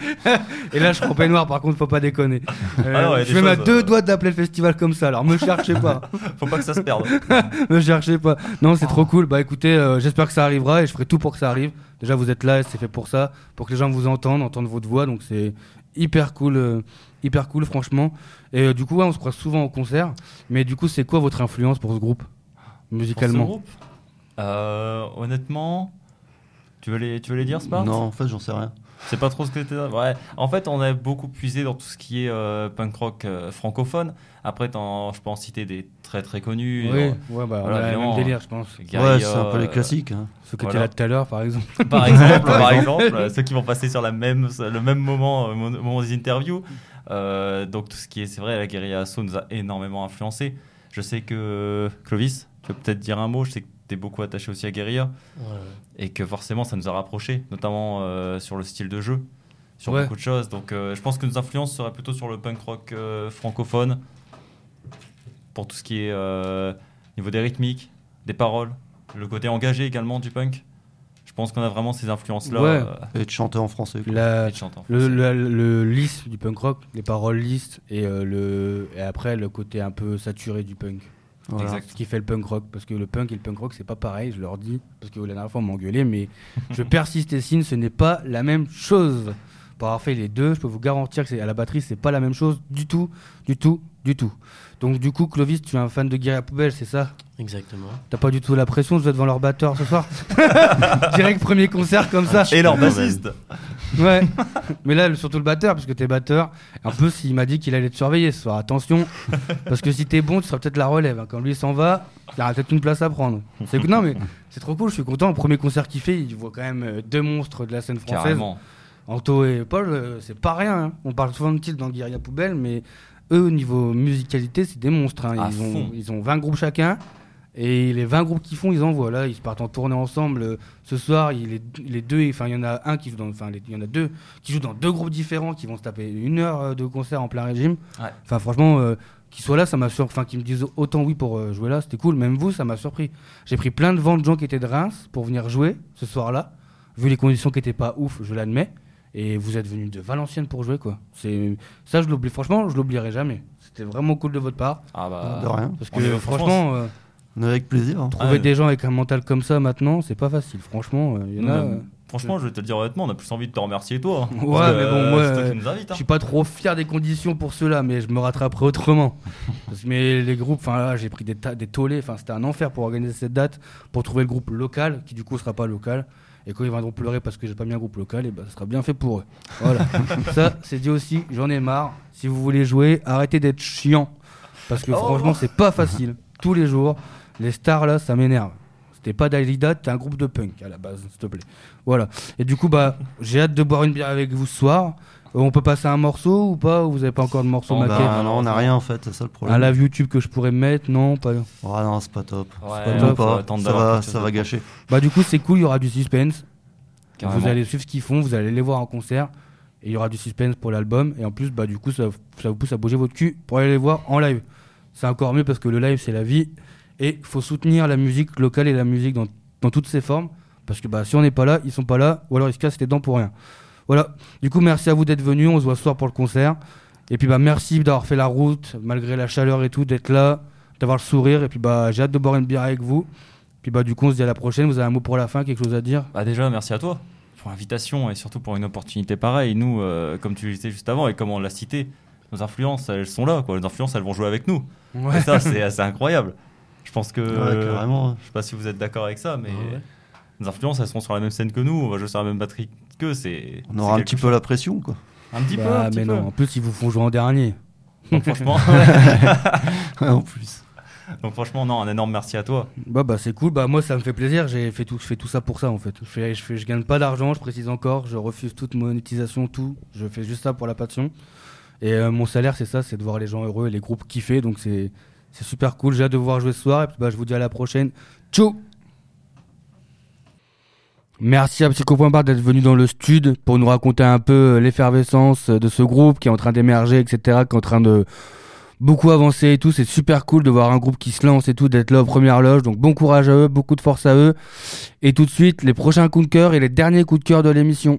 Et là, je prends peignoir, par contre, faut pas déconner. Euh, Ah non, il y a je des vais à choses, deux euh, doigts d'appeler le festival comme ça, alors me cherchez pas. Faut pas que ça se perde. Ne cherchez pas. Non, c'est trop cool. Bah écoutez, euh, j'espère que ça arrivera et je ferai tout pour que ça arrive. Déjà, vous êtes là et c'est fait pour ça, pour que les gens vous entendent, entendent votre voix. Donc c'est hyper cool, euh, hyper cool, franchement. Et euh, du coup, ouais, on se croise souvent au concert. Mais du coup, c'est quoi votre influence pour ce groupe, musicalement? Pour ce groupe, euh, honnêtement, tu veux les, tu veux les dire, Spart? Non, en fait, j'en sais rien. C'est pas trop ce que t'es. Ouais. En fait, on a beaucoup puisé dans tout ce qui est euh, punk rock euh, francophone. Après, t'en- je peux en citer des très très connus. Oui, Euh, ouais, bah, on Voilà, a le même évidemment, délire, je pense. Guerilla, Ouais, c'est un peu les euh, classiques. Hein. Ceux qui étaient voilà. là tout à l'heure, par exemple. Par exemple, par exemple, euh, ceux qui vont passer sur la même, le même moment au moment moment des interviews. Euh, donc tout ce qui est, c'est vrai, la Guerilla Assaut nous a énormément influencé. Je sais que euh, Clovis, tu peux peut-être dire un mot. Je sais que tu es beaucoup attaché aussi à Guerilla Ouais. et que forcément ça nous a rapprochés, notamment euh, sur le style de jeu, sur Ouais. beaucoup de choses. Donc euh, je pense que nos influences seraient plutôt sur le punk rock euh, francophone pour tout ce qui est euh, niveau des rythmiques, des paroles, le côté engagé également du punk. Je pense qu'on a vraiment ces influences-là. Ouais. euh, Et de chanter en français. quoi. La- et de chanter en le, français. le, le lisse du punk rock, les paroles lisses et, euh, le, et après le côté un peu saturé du punk. Voilà. Exact. Ce qui fait le punk rock, parce que le punk et le punk rock c'est pas pareil, je leur dis, parce que la dernière fois on m'a engueulé, mais je persiste et signe, ce n'est pas la même chose. Pour avoir fait les deux, je peux vous garantir que c'est, à la batterie c'est pas la même chose du tout, du tout, du tout. Donc du coup Clovis, tu es un fan de Guerilla Poubelle, c'est ça? Exactement. T'as pas du tout la pression de jouer devant leur batteur ce soir? Direct premier concert comme ça. Et leur bassiste. Ouais, mais là, le- surtout le batteur, parce que t'es batteur. En plus, il m'a dit qu'il allait te surveiller ce soir. Attention, parce que si t'es bon, tu seras peut-être la relève. hein. Quand lui s'en va, il y aura peut-être une place à prendre. C'est... Non, mais c'est trop cool, je suis content. Au premier concert qu'il fait, il voit quand même euh, deux monstres de la scène française. Carrément. Anto et Paul, euh, c'est pas rien. hein. On parle souvent de titres dans Guerilla Poubelle, mais eux, au niveau musicalité, c'est des monstres. hein. À Ils, ont, fond. ils ont vingt groupes chacun. Et les vingt groupes qu'ils font, ils envoient. Là, ils se partent en tournée ensemble. Euh, Ce soir, il, les, les deux, enfin, il y en a un qui joue dans, enfin, les- il y en a deux qui jouent dans deux groupes différents, qui vont se taper une heure euh, de concert en plein régime. Ouais. Enfin, franchement, euh, qu'ils soient là, ça m'a surpris. Enfin, qu'ils me disent autant oui pour euh, jouer là, c'était cool. Même vous, ça m'a surpris. J'ai pris plein de vents de gens qui étaient de Reims pour venir jouer ce soir-là. Vu les conditions qui étaient pas ouf, je l'admets. Et vous êtes venus de Valenciennes pour jouer, quoi. C'est ça, je l'oublie. Franchement, je l'oublierai jamais. C'était vraiment cool de votre part. Ah bah. De rien. Parce On que est- franchement, euh, Avec plaisir. Trouver Ah, des gens avec un mental comme ça maintenant, c'est pas facile. Franchement, il y en a. Euh, Franchement, je vais te le dire honnêtement, on a plus envie de te remercier toi. Ouais, Parce que, mais bon, euh, moi, c'est toi euh, qui nous invites. je Hein. suis pas trop fier des conditions pour ceux-là, mais je me rattraperai autrement. Parce que, mais les groupes, enfin là, j'ai pris des, ta- des tollés, enfin c'était un enfer pour organiser cette date, pour trouver le groupe local, qui du coup sera pas local. Et quand ils viendront pleurer parce que j'ai pas mis un groupe local, et ben ça sera bien fait pour eux. Voilà. Ça, c'est dit aussi, j'en ai marre. Si vous voulez jouer, arrêtez d'être chiant. Parce que Oh. franchement, c'est pas facile. Tous les jours, les stars là, ça m'énerve. T'es pas Dalida, t'es un groupe de punk à la base, s'il te plaît. Voilà. Et du coup, bah, j'ai hâte de boire une bière avec vous ce soir. Euh, on peut passer un morceau ou pas? Ou vous avez pas encore de morceau Oh, maquette? bah, non, on n'a rien en fait, c'est ça le problème. Un live YouTube que je pourrais mettre? Non, pas. Oh non, c'est pas top. Ouais, C'est top. pas faut top. attendre Ça d'avoir va, quelque chose ça va de- gâcher. Bah, du coup, c'est cool, il y aura du suspense. Carrément. Vous allez suivre ce qu'ils font, vous allez les voir en concert. Et il y aura du suspense pour l'album. Et en plus, bah, du coup, ça, ça vous pousse à bouger votre cul pour aller les voir en live. C'est encore mieux parce que le live, c'est la vie. Et il faut soutenir la musique locale et la musique dans, dans toutes ses formes. Parce que bah, si on n'est pas là, ils sont pas là. Ou alors ils se cassent les dents pour rien. Voilà. Du coup, merci à vous d'être venus. On se voit ce soir pour le concert. Et puis, bah, merci d'avoir fait la route, malgré la chaleur et tout, d'être là, d'avoir le sourire. Et puis, bah, j'ai hâte de boire une bière avec vous. Puis, bah, du coup, on se dit à la prochaine. Vous avez un mot pour la fin, quelque chose à dire? Bah déjà, merci à toi pour l'invitation et surtout pour une opportunité pareille. Nous, euh, comme tu le disais juste avant et comme on l'a cité, nos influences, elles sont là. Quoi. Les influences, elles vont jouer avec nous. Ouais. Et ça, c'est assez incroyable. Je pense que... Ouais, carrément. Je sais pas si vous êtes d'accord avec ça, mais Ouais. nos influences, elles seront sur la même scène que nous. On va jouer sur la même batterie qu'eux. C'est, On c'est aura un quelque petit peu chose. la pression, quoi. Un petit peu, Bah, un petit mais peu. non, en plus, ils vous font jouer en dernier. Donc franchement... en plus. Donc franchement, non, un énorme merci à toi. Bah, bah c'est cool, bah moi ça me fait plaisir, j'ai fait tout, je fais tout ça pour ça en fait. Je, fais, je, fais, je gagne pas d'argent, je précise encore, je refuse toute monétisation, tout. Je fais juste ça pour la passion. Et euh, mon salaire c'est ça, c'est de voir les gens heureux et les groupes kiffer, donc c'est, c'est super cool. J'ai hâte de vous voir jouer ce soir et puis bah, je vous dis à la prochaine. Ciao. Merci à Psycho Point Bar d'être venu dans le stud pour nous raconter un peu l'effervescence de ce groupe qui est en train d'émerger, et cetera, qui est en train de beaucoup avancer et tout. C'est super cool de voir un groupe qui se lance et tout, d'être là aux premières loges. Donc bon courage à eux, beaucoup de force à eux. Et tout de suite, les prochains coups de cœur et les derniers coups de cœur de l'émission.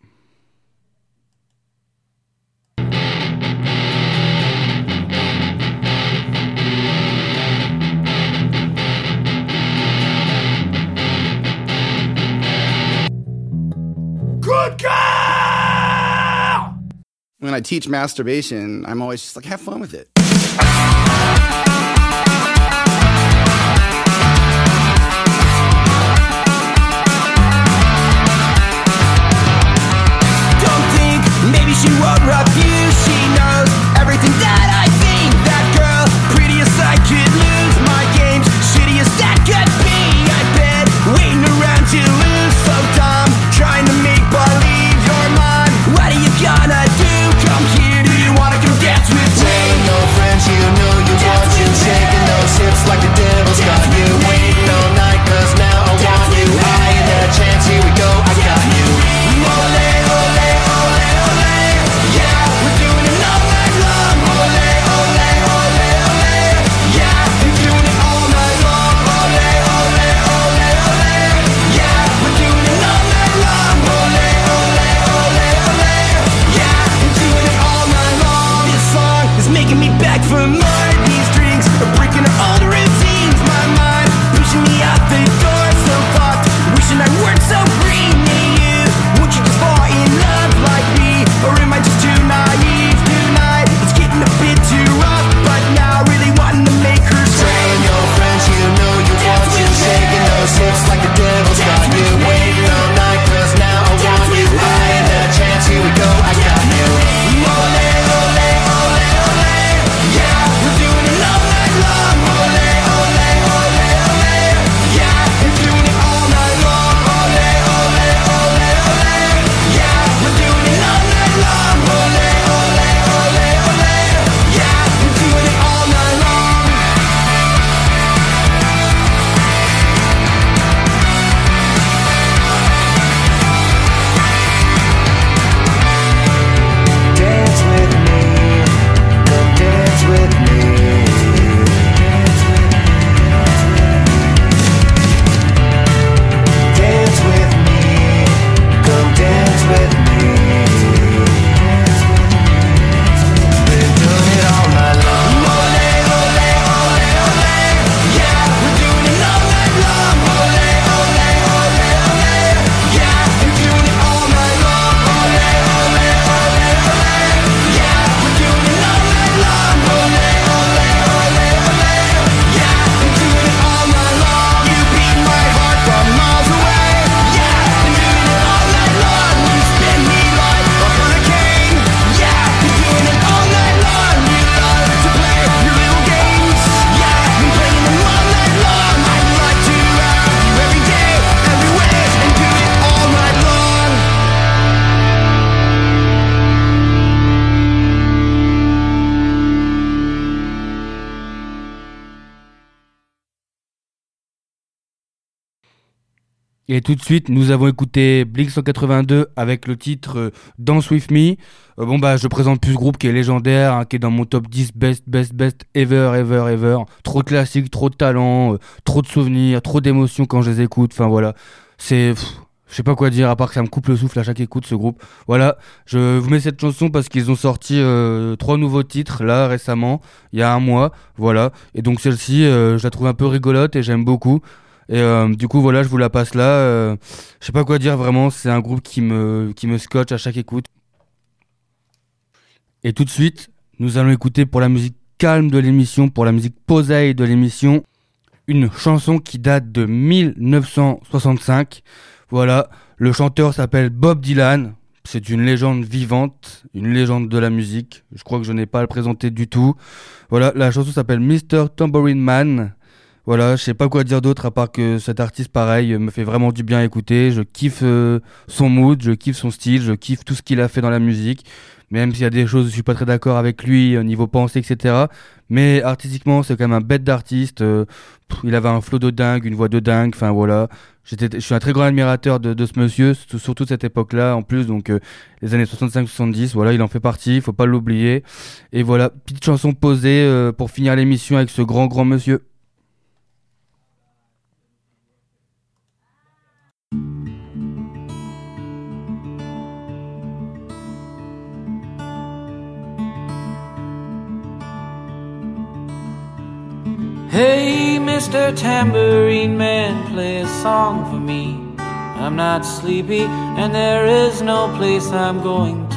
When I teach masturbation, I'm always just like, have fun with it. Don't think maybe she won't refuse. She knows everything that I think. That girl, prettiest I could lose. My game's shittiest that could be. I've been waiting around to lose. So dumb, trying to make believe you're mine. What are you gonna do? Come here, do you wanna come dance with me? Ain't no friends, you Et tout de suite, nous avons écouté Blink cent quatre-vingt-deux avec le titre euh, Dance With Me. Euh, bon bah, je présente plus ce groupe qui est légendaire, hein, qui est dans mon top dix best, best, best ever, ever, ever. Trop de classiques, trop de talent, euh, trop de souvenirs, trop d'émotions quand je les écoute. Enfin voilà, c'est... Pff, je sais pas quoi dire à part que ça me coupe le souffle à chaque écoute ce groupe. Voilà, je vous mets cette chanson parce qu'ils ont sorti euh, trois nouveaux titres là récemment, il y a un mois, voilà. Et donc celle-ci, euh, je la trouve un peu rigolote et j'aime beaucoup. Et euh, du coup voilà, je vous la passe là. Euh, je sais pas quoi dire vraiment, c'est un groupe qui me qui me scotche à chaque écoute. Et tout de suite, nous allons écouter pour la musique calme de l'émission, pour la musique poseille de l'émission, une chanson qui date de mille neuf cent soixante-cinq. Voilà, le chanteur s'appelle Bob Dylan, c'est une légende vivante, une légende de la musique, je crois que je n'ai pas à le présenter du tout. Voilà, la chanson s'appelle mister Tambourine Man. Voilà, je sais pas quoi dire d'autre à part que cet artiste pareil me fait vraiment du bien à écouter, je kiffe euh, son mood, je kiffe son style, je kiffe tout ce qu'il a fait dans la musique. Même s'il y a des choses où je suis pas très d'accord avec lui au niveau pensée, et cetera. Mais artistiquement, c'est quand même un bête d'artiste. Euh, pff, il avait un flow de dingue, une voix de dingue. Enfin voilà, j'étais, je suis un très grand admirateur de, de ce monsieur, surtout, surtout de cette époque-là en plus. Donc euh, les années soixante-cinq soixante-dix, voilà, il en fait partie. Faut pas l'oublier. Et voilà, petite chanson posée euh, pour finir l'émission avec ce grand grand monsieur. Hey, Mister Tambourine Man, play a song for me. I'm not sleepy and there is no place I'm going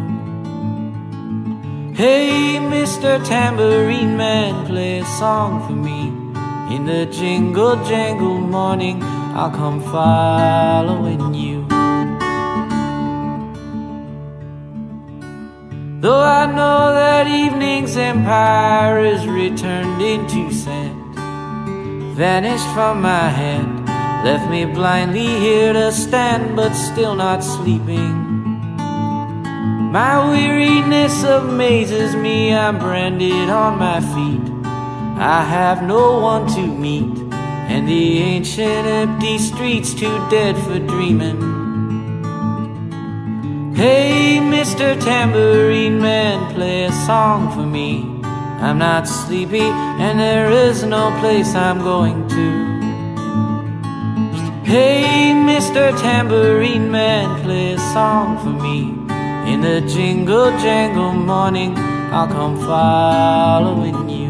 to. Hey, Mister Tambourine Man, play a song for me. In the jingle jangle morning, I'll come following you. Though I know that evening's empire is returned into sand, vanished from my hand, left me blindly here to stand, but still not sleeping. My weariness amazes me, I'm branded on my feet. I have no one to meet, and the ancient empty streets too dead for dreaming. Hey, Mister Tambourine Man, play a song for me. I'm not sleepy and there is no place I'm going to. Hey, Mister Tambourine Man, play a song for me. In the jingle jangle morning, I'll come following you.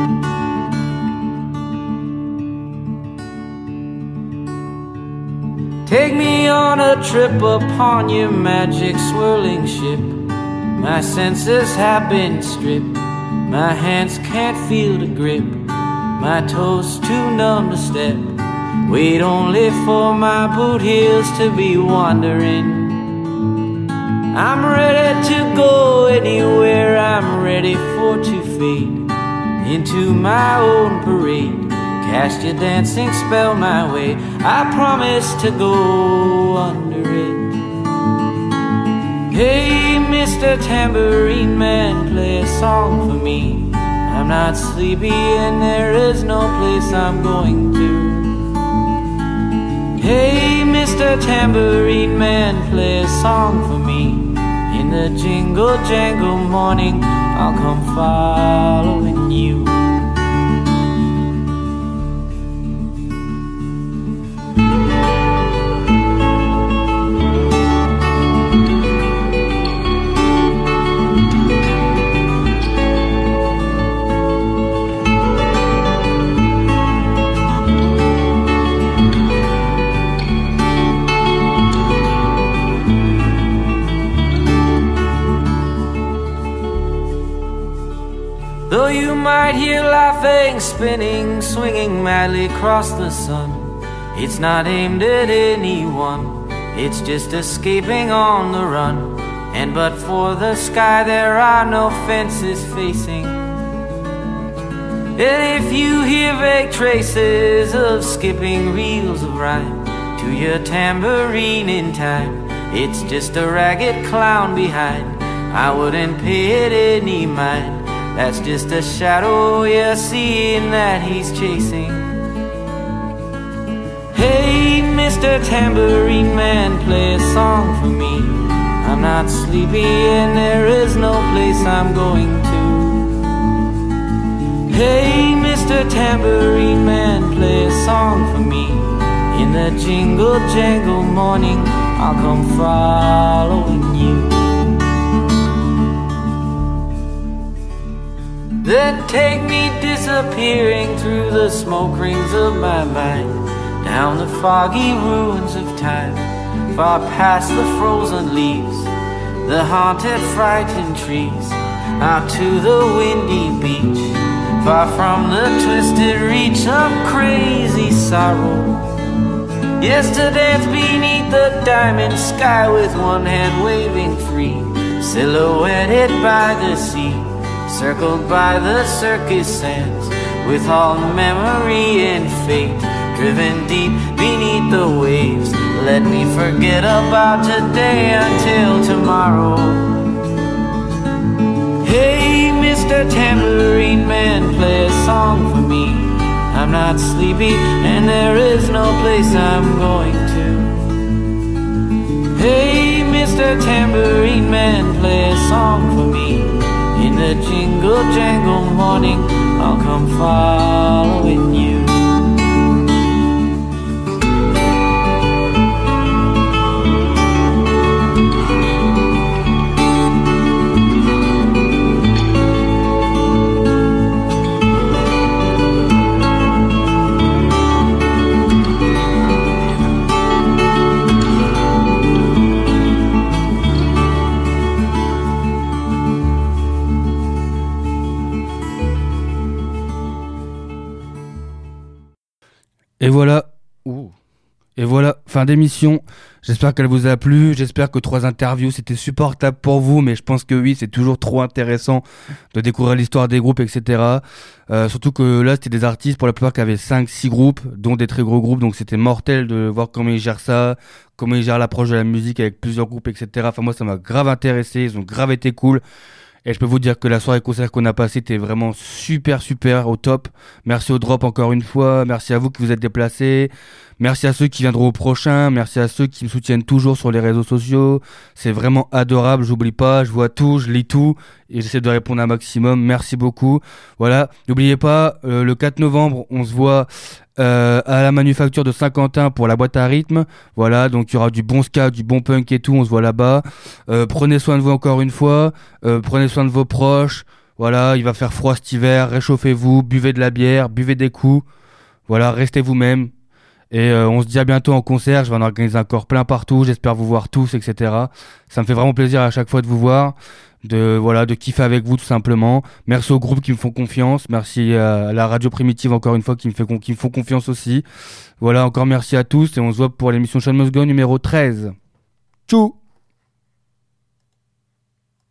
Take me on a trip upon your magic swirling ship. My senses have been stripped, my hands can't feel the grip, my toes too numb to step. Wait only for my boot heels to be wandering. I'm ready to go anywhere, I'm ready for to fade into my own parade. Cast your dancing spell my way, I promise to go under it. Hey, Mister Tambourine Man, play a song for me. I'm not sleepy and there is no place I'm going to. Hey, Mister Tambourine Man, play a song for me. In the jingle jangle morning, I'll come following you. Though you might hear laughing, spinning, swinging madly across the sun, it's not aimed at anyone, it's just escaping on the run. And but for the sky there are no fences facing. And if you hear vague traces of skipping reels of rhyme to your tambourine in time, it's just a ragged clown behind, I wouldn't pay it any mind. That's just a shadow you're seeing that he's chasing. Hey, Mister Tambourine Man, play a song for me. I'm not sleepy and there is no place I'm going to. Hey, Mister Tambourine Man, play a song for me. In the jingle jangle morning, I'll come following you. Then take me disappearing through the smoke rings of my mind, down the foggy ruins of time, far past the frozen leaves, the haunted, frightened trees, out to the windy beach, far from the twisted reach of crazy sorrow. Yes, to dance beneath the diamond sky with one hand waving free, silhouetted by the sea, circled by the circus sands, with all memory and fate driven deep beneath the waves. Let me forget about today until tomorrow. Hey, Mister Tambourine Man, play a song for me. I'm not sleepy and there is no place I'm going to. Hey, Mister Tambourine Man, play a song for me. In the jingle jangle morning, I'll come following you. Et voilà, Ouh. et voilà, fin d'émission. J'espère qu'elle vous a plu. J'espère que trois interviews c'était supportable pour vous, mais je pense que oui, c'est toujours trop intéressant de découvrir l'histoire des groupes, et cetera. Euh, surtout que là, c'était des artistes pour la plupart qui avaient cinq six groupes, dont des très gros groupes, donc c'était mortel de voir comment ils gèrent ça, comment ils gèrent l'approche de la musique avec plusieurs groupes, et cetera. Enfin moi, ça m'a grave intéressé. Ils ont grave été cool. Et je peux vous dire que la soirée concert qu'on a passée était vraiment super super au top. Merci au Drop encore une fois. Merci à vous qui vous êtes déplacés. Merci à ceux qui viendront au prochain. Merci à ceux qui me soutiennent toujours sur les réseaux sociaux. C'est vraiment adorable. J'oublie pas. Je vois tout. Je lis tout. Et j'essaie de répondre un maximum. Merci beaucoup. Voilà. N'oubliez pas, euh, le quatre novembre, on se voit euh, à la Manufacture de Saint-Quentin pour la boîte à rythme. Voilà. Donc il y aura du bon ska, du bon punk et tout. On se voit là-bas. Euh, prenez soin de vous encore une fois. Euh, prenez soin de vos proches. Voilà. Il va faire froid cet hiver. Réchauffez-vous. Buvez de la bière. Buvez des coups. Voilà. Restez vous-même. Et euh, on se dit à bientôt en concert. Je vais en organiser encore plein partout. J'espère vous voir tous, et cetera. Ça me fait vraiment plaisir à chaque fois de vous voir, de voilà, de kiffer avec vous tout simplement. Merci aux groupes qui me font confiance. Merci à la radio primitive encore une fois qui me fait con- qui me font confiance aussi. Voilà, encore merci à tous et on se voit pour l'émission Sean Must Go numéro treize. Tchou.